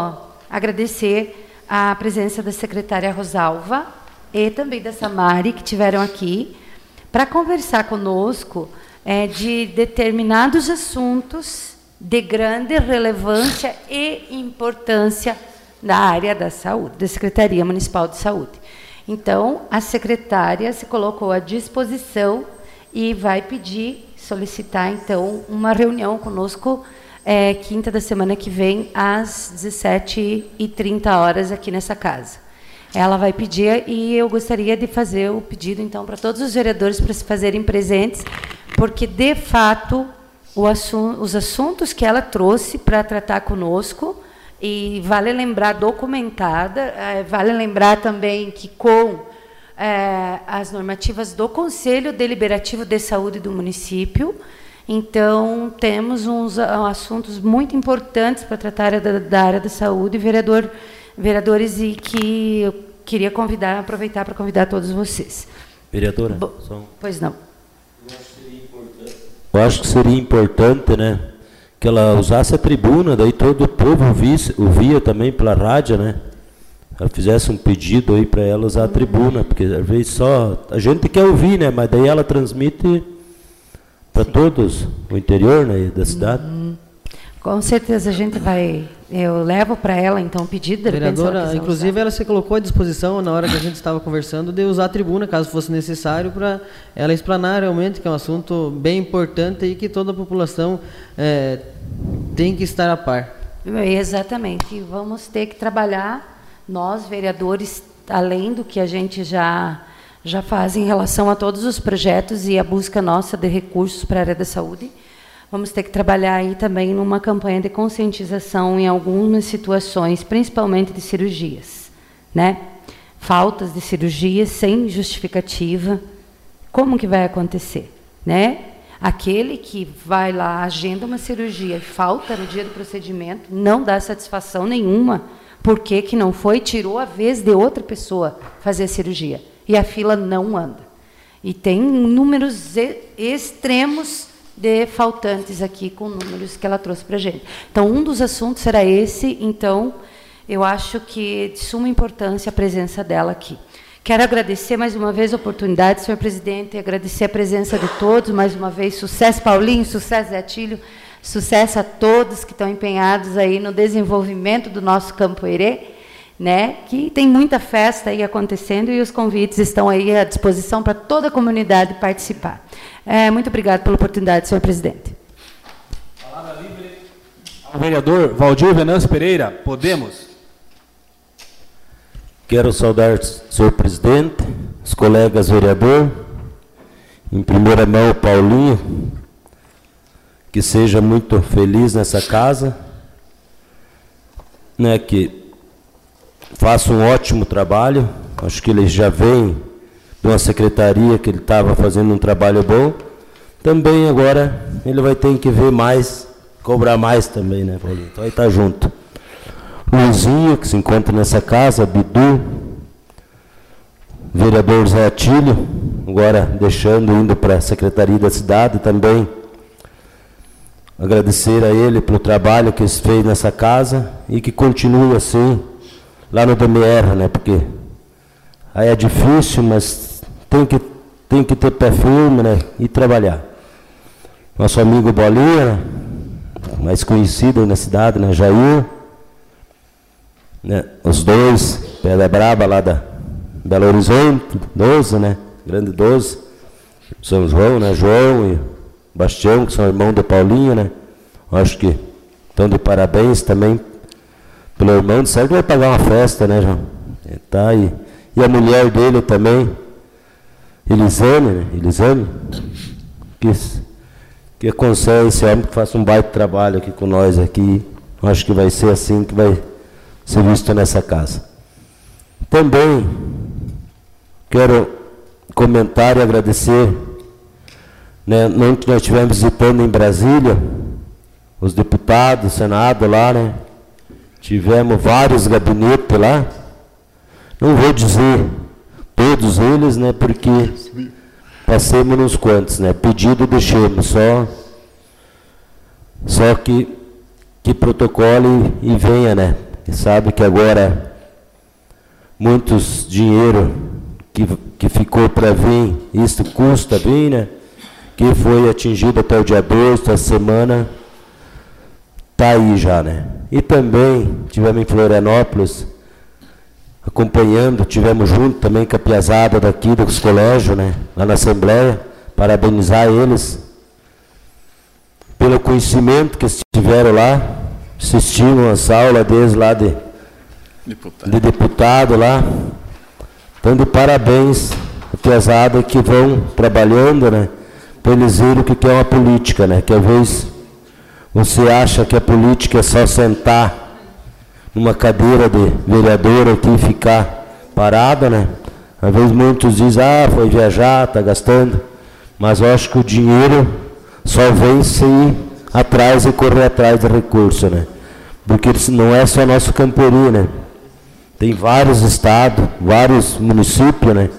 agradecer a presença da secretária Rosalva e também da Samari, que tiveram aqui, para conversar conosco é, de determinados assuntos de grande relevância e importância da área da saúde, da Secretaria Municipal de Saúde. Então, a secretária se colocou à disposição e vai pedir, solicitar, então, uma reunião conosco, é, quinta da semana que vem, às dezessete e trinta horas, aqui nessa casa. Ela vai pedir, e eu gostaria de fazer o pedido, então, para todos os vereadores para se fazerem presentes, porque, de fato, o assun- os assuntos que ela trouxe para tratar conosco, e vale lembrar, documentada, é, vale lembrar também que com é, as normativas do Conselho Deliberativo de Saúde do município, então temos uns uh, assuntos muito importantes para tratar da, da área da saúde, vereador, vereadores, e que eu queria convidar, aproveitar para convidar todos vocês.
Vereadora?
Bo
só um...
Pois não.
Eu acho que seria importante, né, que ela usasse a tribuna, daí todo o povo ouvisse, ouvia também pela rádio, né? Ela fizesse um pedido aí para ela usar a tribuna, porque às vezes só a gente quer ouvir, né? Mas daí ela transmite para todos o interior, né, da cidade.
Uhum. Com certeza a gente vai, eu levo para ela então o pedido.
Vereadora, inclusive usar. Ela se colocou à disposição na hora que a gente estava conversando de usar a tribuna, caso fosse necessário, para ela explanar realmente, que é um assunto bem importante e que toda a população é, tem que estar a par.
Exatamente, e vamos ter que trabalhar, nós vereadores, além do que a gente já, já faz em relação a todos os projetos e a busca nossa de recursos para a área da saúde, vamos ter que trabalhar aí também numa campanha de conscientização em algumas situações, principalmente de cirurgias, né? Faltas de cirurgias sem justificativa, como que vai acontecer, né? Aquele que vai lá, agenda uma cirurgia e falta no dia do procedimento, não dá satisfação nenhuma, porque que não foi, tirou a vez de outra pessoa fazer a cirurgia, e a fila não anda. E tem números extremos de faltantes aqui, com números que ela trouxe para a gente. Então, um dos assuntos será esse, então, eu acho que de suma importância a presença dela aqui. Quero agradecer mais uma vez a oportunidade, senhor presidente, agradecer a presença de todos, mais uma vez, sucesso Paulinho, sucesso Zé Atílio, sucesso a todos que estão empenhados aí no desenvolvimento do nosso Campo Herê, né, que tem muita festa aí acontecendo e os convites estão aí à disposição para toda a comunidade participar. É, muito obrigado pela oportunidade, senhor presidente.
Palavra livre ao vereador Valdir Venâncio Pereira, Podemos.
Quero saudar o senhor presidente, os colegas vereador, em primeira mão o Paulinho, que seja muito feliz nessa casa, né, que faça um ótimo trabalho. Acho que ele já vem de uma secretaria que ele estava fazendo um trabalho bom. Também agora ele vai ter que ver mais, cobrar mais também, né, Paulinho? Então aí tá junto. Luizinho, que se encontra nessa casa, Bidu, vereador Zé Atílio, agora deixando, indo para a Secretaria da Cidade também. Agradecer a ele pelo trabalho que ele fez nessa casa e que continue assim lá no D M R, né? Porque aí é difícil, mas tem que, tem que ter pé firme, né? E trabalhar. Nosso amigo Bolinha, mais conhecido na cidade, né? Jair, né? Os dois, Pedra Braba lá da Belo Horizonte, doze, né? Grande doze, São João, né? João e Bastião, que são irmãos de Paulinho, né? Acho que estão de parabéns também pelo irmão. De certo vai pagar uma festa, né, João? É, tá, e, e a mulher dele também, Elisane, né? Elisane, que, que aconselha esse homem que faça um baita trabalho aqui com nós aqui. Acho que vai ser assim que vai ser visto nessa casa. Também quero comentar e agradecer, né, ontem nós estivemos visitando em Brasília, os deputados, o Senado lá, né? Tivemos vários gabinetes lá. Não vou dizer todos eles, né? Porque passemos nos quantos, né? Pedido deixemos, só, só que, que protocole e, e venha, né? E sabe que agora muitos dinheiro que, que ficou para vir, isso custa vir, né? Que foi atingido até o dia dois da semana, está aí já, né? E também tivemos em Florianópolis, acompanhando, tivemos junto também com a piazada daqui dos colégios, né, lá na Assembleia, parabenizar eles pelo conhecimento que estiveram lá, assistiram as aulas deles lá de deputado, de deputado lá. Então, de parabéns a piazada que vão trabalhando, né, para eles verem o que é uma política, né, que às vezes você acha que a política é só sentar numa cadeira de vereador aqui e ficar parada, né? Às vezes muitos dizem, ah, foi viajar, está gastando. Mas eu acho que o dinheiro só vem se ir atrás e correr atrás de recurso, né? Porque não é só nosso Campo-Iri, né? Tem vários estados, vários municípios, né?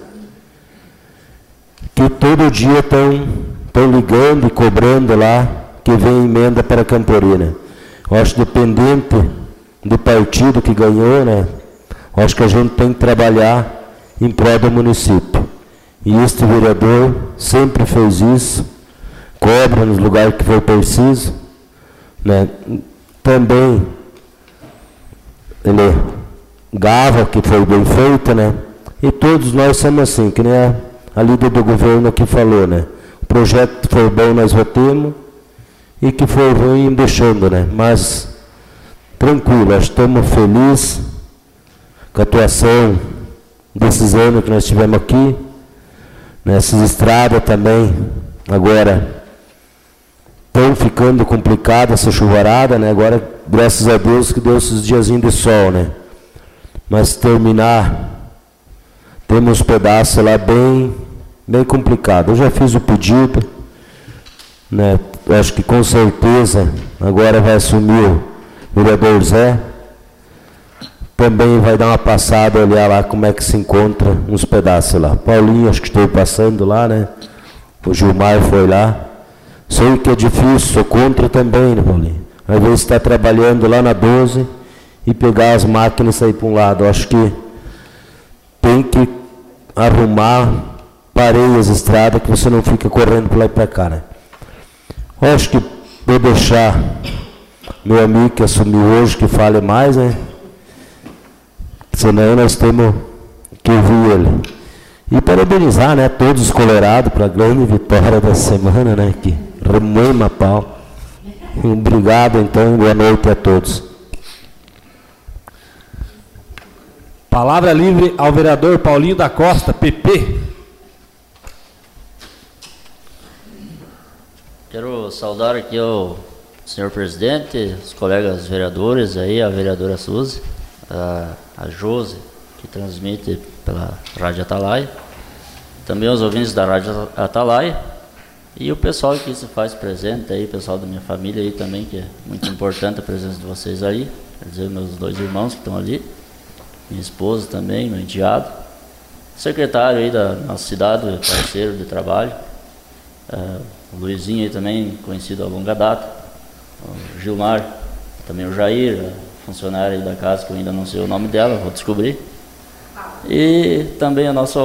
Que todo dia estão ligando e cobrando lá que vem emenda para Campo-Iri, né? Eu acho dependente do partido que ganhou, né? Eu acho que a gente tem que trabalhar em prol do município. E este vereador sempre fez isso, cobra nos lugares que for preciso, né? Também ele gava, que foi bem feito, né? E todos nós somos assim, que nem a, a líder do governo aqui falou, né? O projeto foi bom, nós votemos, e que foi ruim, deixando, né? Mas tranquilo, estamos felizes com a atuação desses anos que nós tivemos aqui. Nessas estradas também, agora estão ficando complicadas essa chuvarada, né? Agora, graças a Deus que deu esses diazinhos de sol, né? Mas terminar, temos pedaços lá bem, bem complicado. Eu já fiz o pedido, né? Eu acho que com certeza agora vai assumir o vereador Zé. Também vai dar uma passada, olhar lá como é que se encontra uns pedaços lá. Paulinho, acho que estou passando lá, né? O Gilmar foi lá. Sei que é difícil, sou contra também, né, Paulinho? Às vezes está trabalhando lá na doze e pegar as máquinas e sair para um lado. Eu acho que tem que arrumar, parei as estradas, que você não fica correndo para lá e para cá, né? Eu acho que vou deixar meu amigo que assumiu hoje, que fale mais, né? Senão nós temos que ouvir ele. E parabenizar, né, todos os colorados para a grande vitória da semana, né, que remoima pau. Obrigado, então, boa noite a todos.
Palavra livre ao vereador Paulinho da Costa, P P.
Quero saudar aqui o senhor presidente, os colegas vereadores aí, a vereadora Suzy, a, a Josi, que transmite pela Rádio Atalaia, também os ouvintes da Rádio Atalaia e o pessoal que se faz presente aí, o pessoal da minha família aí também, que é muito importante a presença de vocês aí, quer dizer, meus dois irmãos que estão ali, minha esposa também, meu enteado, secretário aí da nossa cidade, parceiro de trabalho, uh, o Luizinho aí também, conhecido há longa data, o Gilmar, também o Jair, funcionário aí da casa, que eu ainda não sei o nome dela, vou descobrir. E também o nosso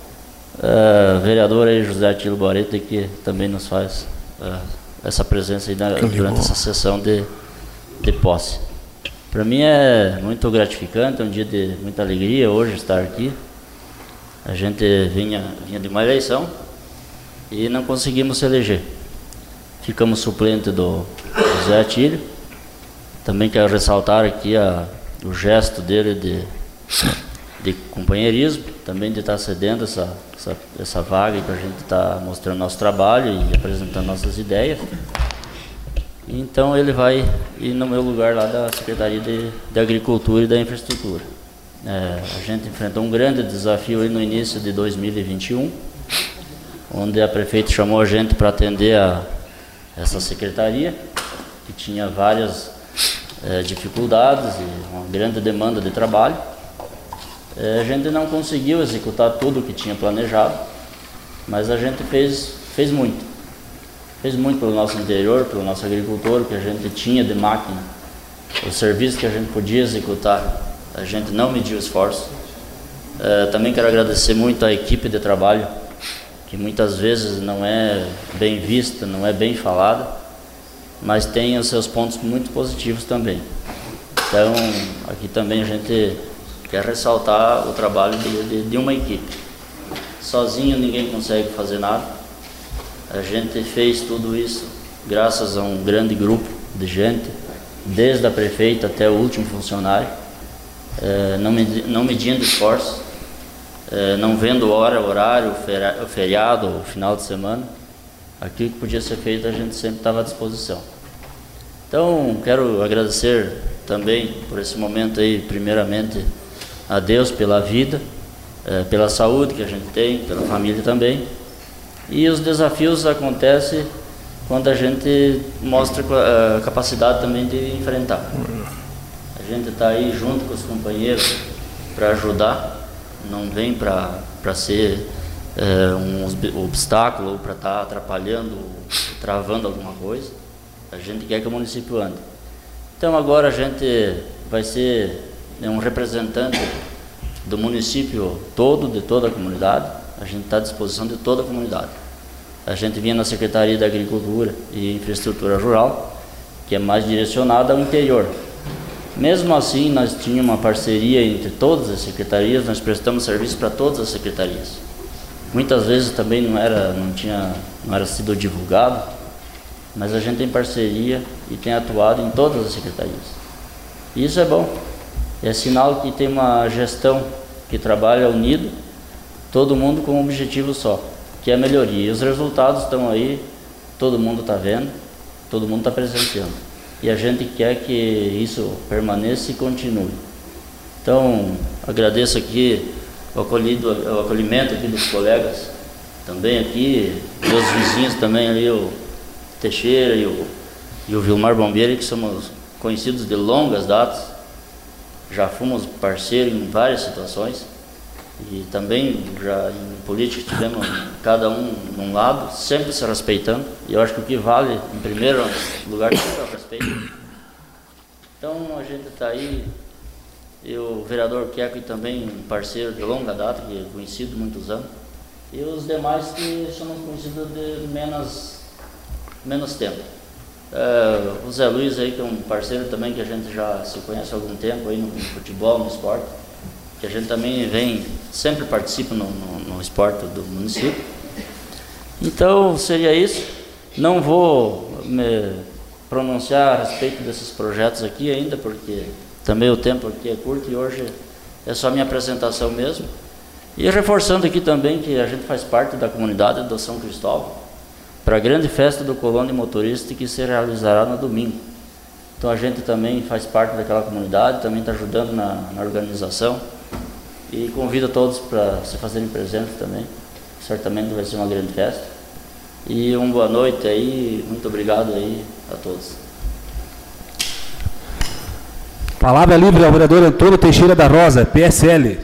uh, vereador aí, José Atilo Boreta, que também nos faz uh, essa presença aí na, durante essa sessão de, de posse. Para mim é muito gratificante, é um dia de muita alegria hoje estar aqui. A gente vinha, vinha de uma eleição e não conseguimos se eleger. Ficamos suplente do José Atilo. Também quero ressaltar aqui a, o gesto dele de, de companheirismo, também de estar cedendo essa, essa, essa vaga para a gente estar mostrando nosso trabalho e apresentando nossas ideias. Então ele vai ir no meu lugar lá da Secretaria de, de Agricultura e da Infraestrutura. É, a gente enfrentou um grande desafio aí no início de dois mil e vinte e um, onde a prefeita chamou a gente para atender a essa secretaria, que tinha várias é, dificuldades e uma grande demanda de trabalho. É, a gente não conseguiu executar tudo o que tinha planejado, mas a gente fez, fez muito. Fez muito pelo nosso interior, pelo nosso agricultor, que a gente tinha de máquina, o serviço que a gente podia executar, a gente não mediu esforço. É, também quero agradecer muito à equipe de trabalho, que muitas vezes não é bem vista, não é bem falada, mas tem os seus pontos muito positivos também. Então, aqui também a gente quer ressaltar o trabalho de, de, de uma equipe. Sozinho ninguém consegue fazer nada. A gente fez tudo isso graças a um grande grupo de gente, desde a prefeita até o último funcionário, é, não, medi, não medindo esforços, é, não vendo hora, horário, o feriado, o final de semana. Aquilo que podia ser feito a gente sempre estava à disposição. Então, quero agradecer também por esse momento aí, primeiramente, a Deus pela vida, é, pela saúde que a gente tem, pela família também. E os desafios acontecem quando a gente mostra a capacidade também de enfrentar. A gente está aí junto com os companheiros para ajudar, não vem para ser é, um obstáculo ou para estar tá atrapalhando, travando alguma coisa. A gente quer que o município ande. Então agora a gente vai ser um representante do município todo, de toda a comunidade. A gente está à disposição de toda a comunidade. A gente vinha na Secretaria da Agricultura e Infraestrutura Rural, que é mais direcionada ao interior. Mesmo assim, nós tínhamos uma parceria entre todas as secretarias, nós prestamos serviço para todas as secretarias. Muitas vezes também não era, não tinha, não era sido divulgado, mas a gente tem parceria e tem atuado em todas as secretarias. E isso é bom, é sinal que tem uma gestão que trabalha unido, todo mundo com um objetivo só, que é a melhoria. E os resultados estão aí, todo mundo está vendo, todo mundo está presenciando. E a gente quer que isso permaneça e continue. Então, agradeço aqui o, acolhido, o acolhimento aqui dos colegas, também aqui, meus vizinhos também ali, o Teixeira e o, e o Vilmar Bombeiro, que somos conhecidos de longas datas, já fomos parceiros em várias situações. E também já em política tivemos cada um num lado, sempre se respeitando. E eu acho que o que vale, em primeiro lugar, é o respeito. Então a gente está aí, e o vereador Queco também um parceiro de longa data, que é conhecido há muitos anos. E os demais que somos conhecidos de menos, menos tempo. É, o Zé Luiz aí, que é um parceiro também que a gente já se conhece há algum tempo aí no, no futebol, no esporte, que a gente também vem, sempre participa no, no, no esporte do município. Então, seria isso. Não vou me pronunciar a respeito desses projetos aqui ainda, porque também o tempo aqui é curto e hoje é só minha apresentação mesmo. E reforçando aqui também que a gente faz parte da comunidade do São Cristóvão, para a grande festa do Colônia Motorista que se realizará no domingo. Então a gente também faz parte daquela comunidade, também está ajudando na, na organização. E convido a todos para se fazerem presentes também. Certamente vai ser uma grande festa. E uma boa noite aí, muito obrigado aí a todos.
Palavra livre ao vereador Antônio Teixeira da Rosa, P S L.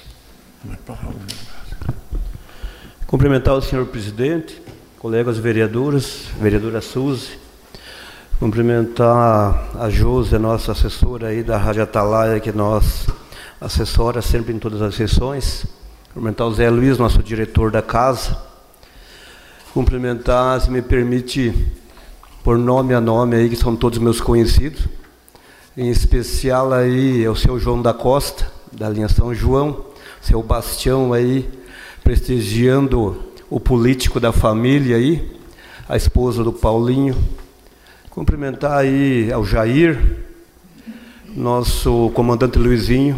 Cumprimentar o senhor presidente, colegas vereadores, vereadora Suzy. Cumprimentar a Josi, a nossa assessora aí da Rádio Atalaia, que nós assessora sempre em todas as sessões. Cumprimentar o Zé Luiz, nosso diretor da casa. Cumprimentar, se me permite, por nome a nome aí, que são todos meus conhecidos. Em especial aí é o seu João da Costa, da linha São João, seu Bastião aí, prestigiando o político da família aí, a esposa do Paulinho. Cumprimentar aí ao Jair, nosso comandante Luizinho,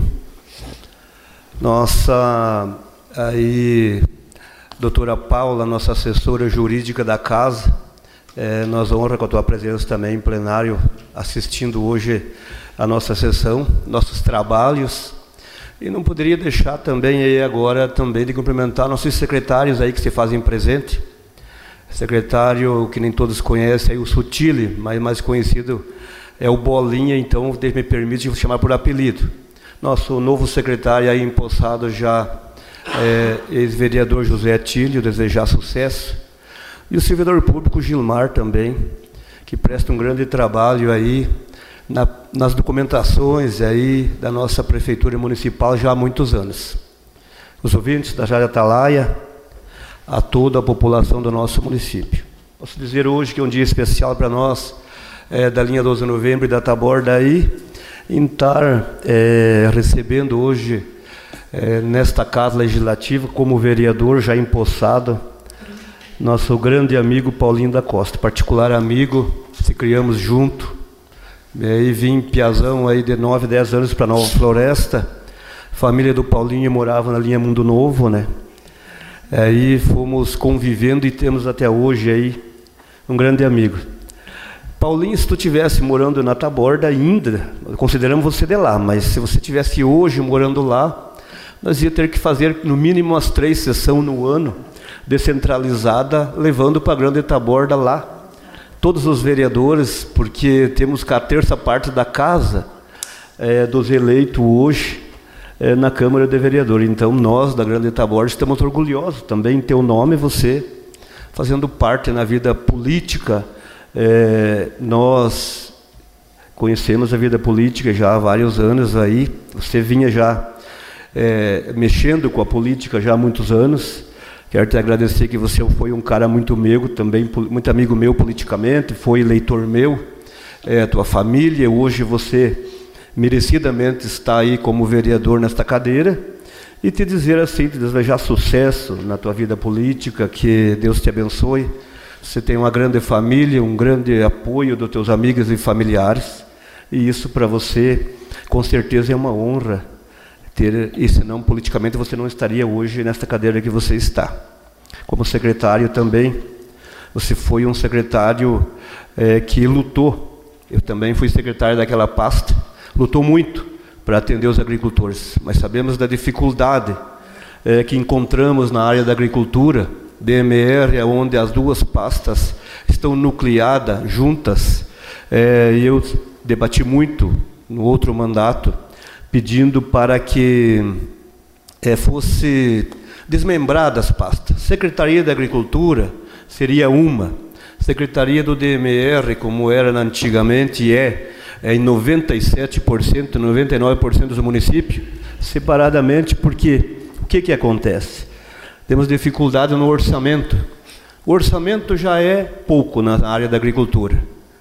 nossa aí doutora Paula, nossa assessora jurídica da casa. É, nós honra com a tua presença também em plenário, assistindo hoje a nossa sessão, nossos trabalhos. E não poderia deixar também aí agora também de cumprimentar nossos secretários aí que se fazem presente. Secretário que nem todos conhecem, aí, o Sutile, mas mais conhecido é o Bolinha, então me permite chamar por apelido. Nosso novo secretário aí empossado já, é, ex-vereador José Atílio, desejar sucesso. E o servidor público Gilmar também, que presta um grande trabalho aí na, nas documentações aí da nossa prefeitura municipal já há muitos anos. Os ouvintes da Rádio Atalaia, a toda a população do nosso município. Posso dizer hoje que é um dia especial para nós, é, da linha doze de novembro e da Taborda aí, em estar é, recebendo hoje, é, nesta Casa Legislativa, como vereador já empossado, nosso grande amigo Paulinho da Costa, particular amigo, se criamos junto, e vim piazão aí de nove, dez anos para Nova Floresta, família do Paulinho morava na linha Mundo Novo, né? Aí fomos convivendo e temos até hoje aí um grande amigo. Paulinho, se tu tivesse morando na Taborda ainda, consideramos você de lá, mas se você tivesse hoje morando lá, nós ia ter que fazer no mínimo umas três sessões no ano, descentralizada, levando para a Grande Taborda lá. Todos os vereadores, porque temos que a terça parte da casa é, dos eleitos hoje é, na Câmara de Vereadores. Então, nós da Grande Taborda estamos orgulhosos também em ter o nome, você fazendo parte na vida política. É, nós conhecemos a vida política já há vários anos aí, você vinha já é, mexendo com a política já há muitos anos. Quero te agradecer que você foi um cara muito meu, também muito amigo meu politicamente, foi eleitor meu, é, tua família, hoje você merecidamente está aí como vereador nesta cadeira, e te dizer assim, te desejar sucesso na tua vida política, que Deus te abençoe. Você tem uma grande família, um grande apoio dos teus amigos e familiares, e isso para você, com certeza, é uma honra ter, e senão politicamente você não estaria hoje nesta cadeira que você está. Como secretário também, você foi um secretário é, que lutou. Eu também fui secretário daquela pasta, lutou muito para atender os agricultores, mas sabemos da dificuldade é, que encontramos na área da agricultura. D M R é onde as duas pastas estão nucleadas, juntas, é, e eu debati muito no outro mandato, pedindo para que é, fosse desmembrada as pastas. Secretaria da Agricultura seria uma, Secretaria do D M R, como era antigamente, é, é em noventa e sete por cento, noventa e nove por cento dos municípios, separadamente, porque o que, que acontece? Temos dificuldade no orçamento. O orçamento já é pouco na área da agricultura.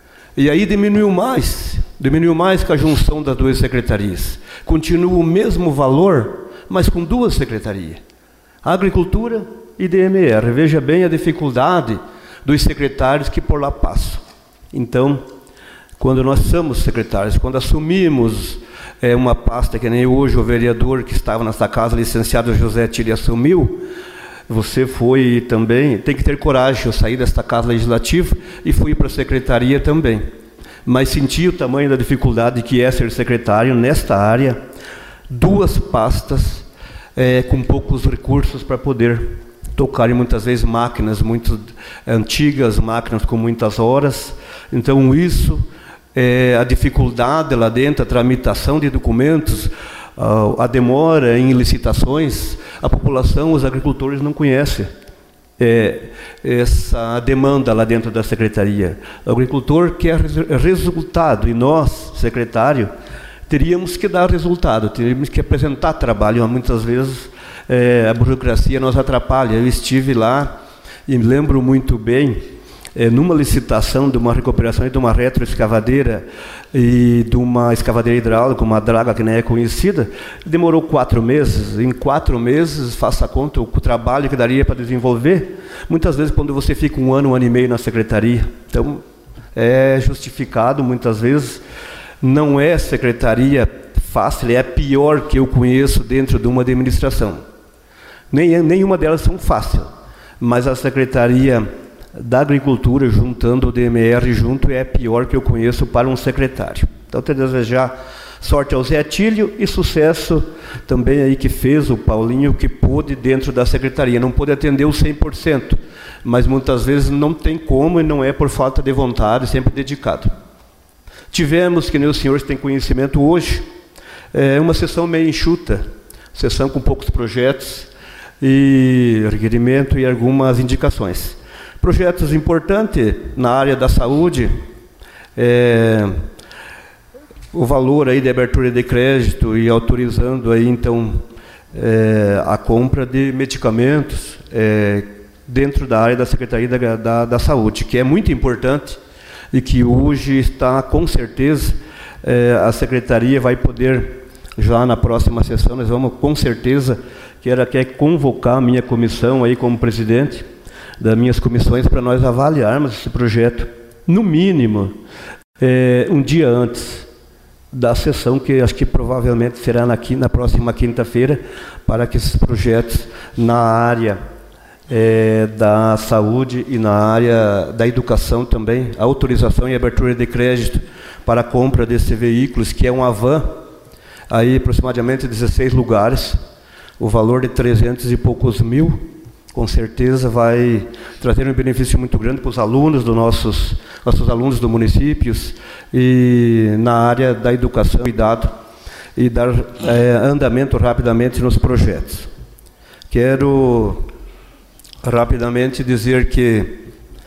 E aí diminuiu mais, diminuiu mais com a junção das duas secretarias. Continua o mesmo valor, mas com duas secretarias. Agricultura e D M R. Veja bem a dificuldade dos secretários que por lá passam. Então, quando nós somos secretários, quando assumimos é, uma pasta, que nem hoje o vereador que estava nessa casa, licenciado José Tille, assumiu, você foi também, tem que ter coragem. Eu saí desta casa legislativa e fui para a secretaria também. Mas senti o tamanho da dificuldade que é ser secretário nesta área, duas pastas, é, com poucos recursos para poder tocar, e muitas vezes máquinas muito antigas, máquinas com muitas horas. Então isso, é, a dificuldade lá dentro, a tramitação de documentos, a demora em licitações, a população, os agricultores não conhecem é, essa demanda lá dentro da secretaria. O agricultor quer resultado, e nós, secretário, teríamos que dar resultado, teríamos que apresentar trabalho. Muitas vezes é, a burocracia nos atrapalha. Eu estive lá e me lembro muito bem, é, numa licitação de uma recuperação de uma retroescavadeira e de uma escavadeira hidráulica, uma draga que nem é conhecida, demorou quatro meses. Em quatro meses, faça conta o trabalho que daria para desenvolver, muitas vezes quando você fica um ano, um ano e meio na secretaria. Então, é justificado, muitas vezes, não é secretaria fácil, é a pior que eu conheço dentro de uma administração. Nem, nenhuma delas são fáceis, mas a secretaria da Agricultura, juntando o D M R junto, é a pior que eu conheço para um secretário. Então, te desejar sorte ao Zé Atílio e sucesso também aí que fez o Paulinho, que pôde dentro da secretaria. Não pôde atender o cem por cento, mas muitas vezes não tem como, e não é por falta de vontade, sempre dedicado. Tivemos, que nem os senhores têm conhecimento hoje, é uma sessão meio enxuta, sessão com poucos projetos e requerimento e algumas indicações. Projetos importantes na área da saúde, é, o valor aí de abertura de crédito e autorizando aí então é, a compra de medicamentos é, dentro da área da Secretaria da, da, da Saúde, que é muito importante e que hoje está com certeza é, a secretaria vai poder, já na próxima sessão, nós vamos com certeza, quero quer convocar a minha comissão aí como presidente das minhas comissões para nós avaliarmos esse projeto, no mínimo, é, um dia antes da sessão, que acho que provavelmente será na, na próxima quinta-feira, para que esses projetos na área é, da saúde e na área da educação também, a autorização e abertura de crédito para a compra desses veículos, que é uma van, aí aproximadamente dezesseis lugares, o valor de trezentos e poucos mil, com certeza vai trazer um benefício muito grande para os alunos dos nossos, nossos alunos do municípios e na área da educação, cuidado e dar é, andamento rapidamente nos projetos. Quero rapidamente dizer que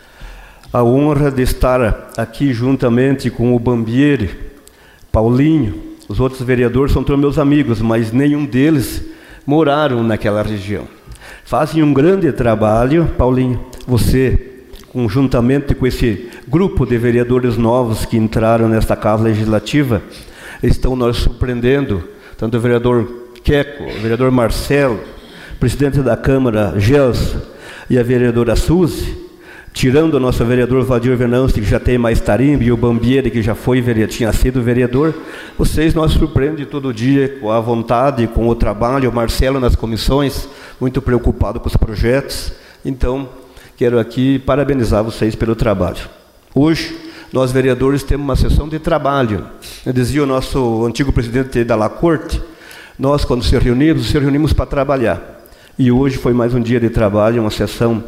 a honra de estar aqui juntamente com o Bambieri, Paulinho, os outros vereadores são todos meus amigos, mas nenhum deles moraram naquela região. Fazem um grande trabalho, Paulinho, você, conjuntamente com esse grupo de vereadores novos que entraram nesta Casa Legislativa, estão nos surpreendendo, tanto o vereador Queco, o vereador Marcelo, presidente da Câmara, Gelson, e a vereadora Suzy, tirando o nosso vereador Valdir Venâncio, que já tem mais tarimba, e o Bambieri, que já foi vereador, tinha sido vereador, vocês nos surpreendem todo dia com a vontade, com o trabalho, o Marcelo nas comissões, muito preocupado com os projetos. Então, quero aqui parabenizar vocês pelo trabalho. Hoje, nós vereadores temos uma sessão de trabalho. Eu dizia o nosso antigo presidente da La Corte, nós, quando se reunimos, nos reunimos para trabalhar. E hoje foi mais um dia de trabalho, uma sessão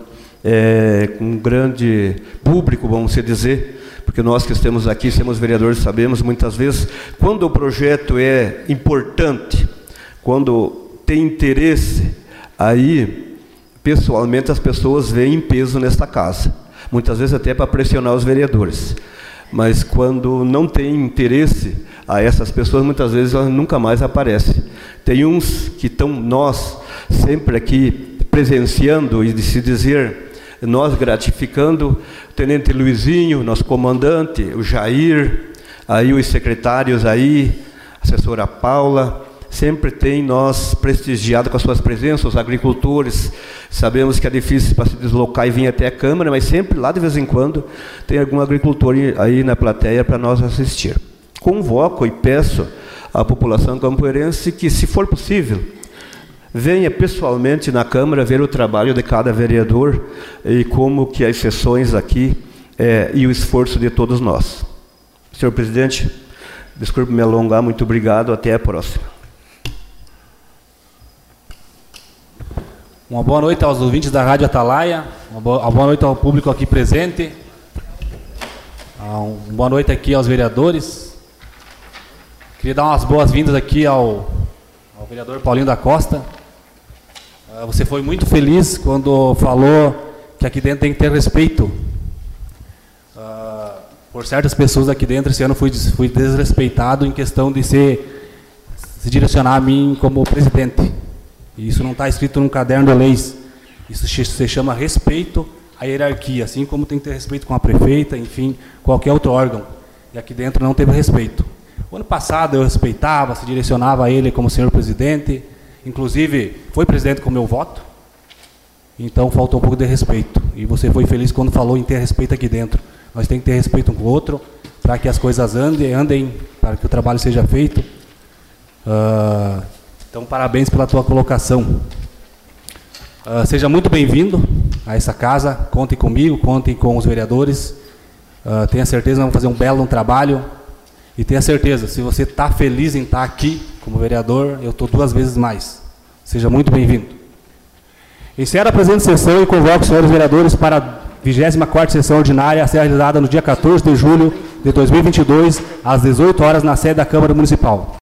É, com um grande público, vamos dizer, porque nós que estamos aqui, somos vereadores, sabemos muitas vezes, quando o projeto é importante, quando tem interesse, aí, pessoalmente, as pessoas veem em peso nesta casa, muitas vezes até para pressionar os vereadores, mas quando não tem interesse a essas pessoas, muitas vezes elas nunca mais aparecem. Tem uns que estão, nós, sempre aqui, presenciando e de se dizer, nós gratificando, o tenente Luizinho, nosso comandante, o Jair, aí os secretários aí, a assessora Paula, sempre tem nós prestigiado com as suas presenças, os agricultores, sabemos que é difícil para se deslocar e vir até a Câmara, mas sempre lá de vez em quando tem algum agricultor aí na plateia para nós assistir. Convoco e peço à população campoerense que, se for possível, venha pessoalmente na Câmara ver o trabalho de cada vereador e como que as sessões aqui é, e o esforço de todos nós. Senhor presidente, desculpe me alongar, muito obrigado, até a próxima.
Uma boa noite aos ouvintes da Rádio Atalaia, uma boa, uma boa noite ao público aqui presente, uma boa noite aqui aos vereadores. Queria dar umas boas-vindas aqui ao, ao vereador Paulinho da Costa. Você foi muito feliz quando falou que aqui dentro tem que ter respeito. Uh, por certas pessoas aqui dentro, esse ano fui, fui desrespeitado em questão de ser, se direcionar a mim como presidente. E isso não está escrito num caderno de leis. Isso se chama respeito à hierarquia, assim como tem que ter respeito com a prefeita, enfim, qualquer outro órgão. E aqui dentro não teve respeito. O ano passado eu respeitava, se direcionava a ele como senhor presidente, inclusive foi presidente com meu voto, então faltou um pouco de respeito. E você foi feliz quando falou em ter respeito aqui dentro. Nós temos que ter respeito um com o outro, para que as coisas andem, andem, para que o trabalho seja feito. Uh, então, parabéns pela tua colocação. Uh, seja muito bem-vindo a essa casa, contem comigo, contem com os vereadores. Uh, tenha certeza que vamos fazer um belo um trabalho. E tenha certeza, se você está feliz em estar aqui como vereador, eu estou duas vezes mais. Seja muito bem-vindo. Encerro a presente sessão e convoco os senhores vereadores para a vigésima quarta sessão ordinária a ser realizada no dia quatorze de julho de dois mil e vinte e dois, às dezoito horas, na sede da Câmara Municipal.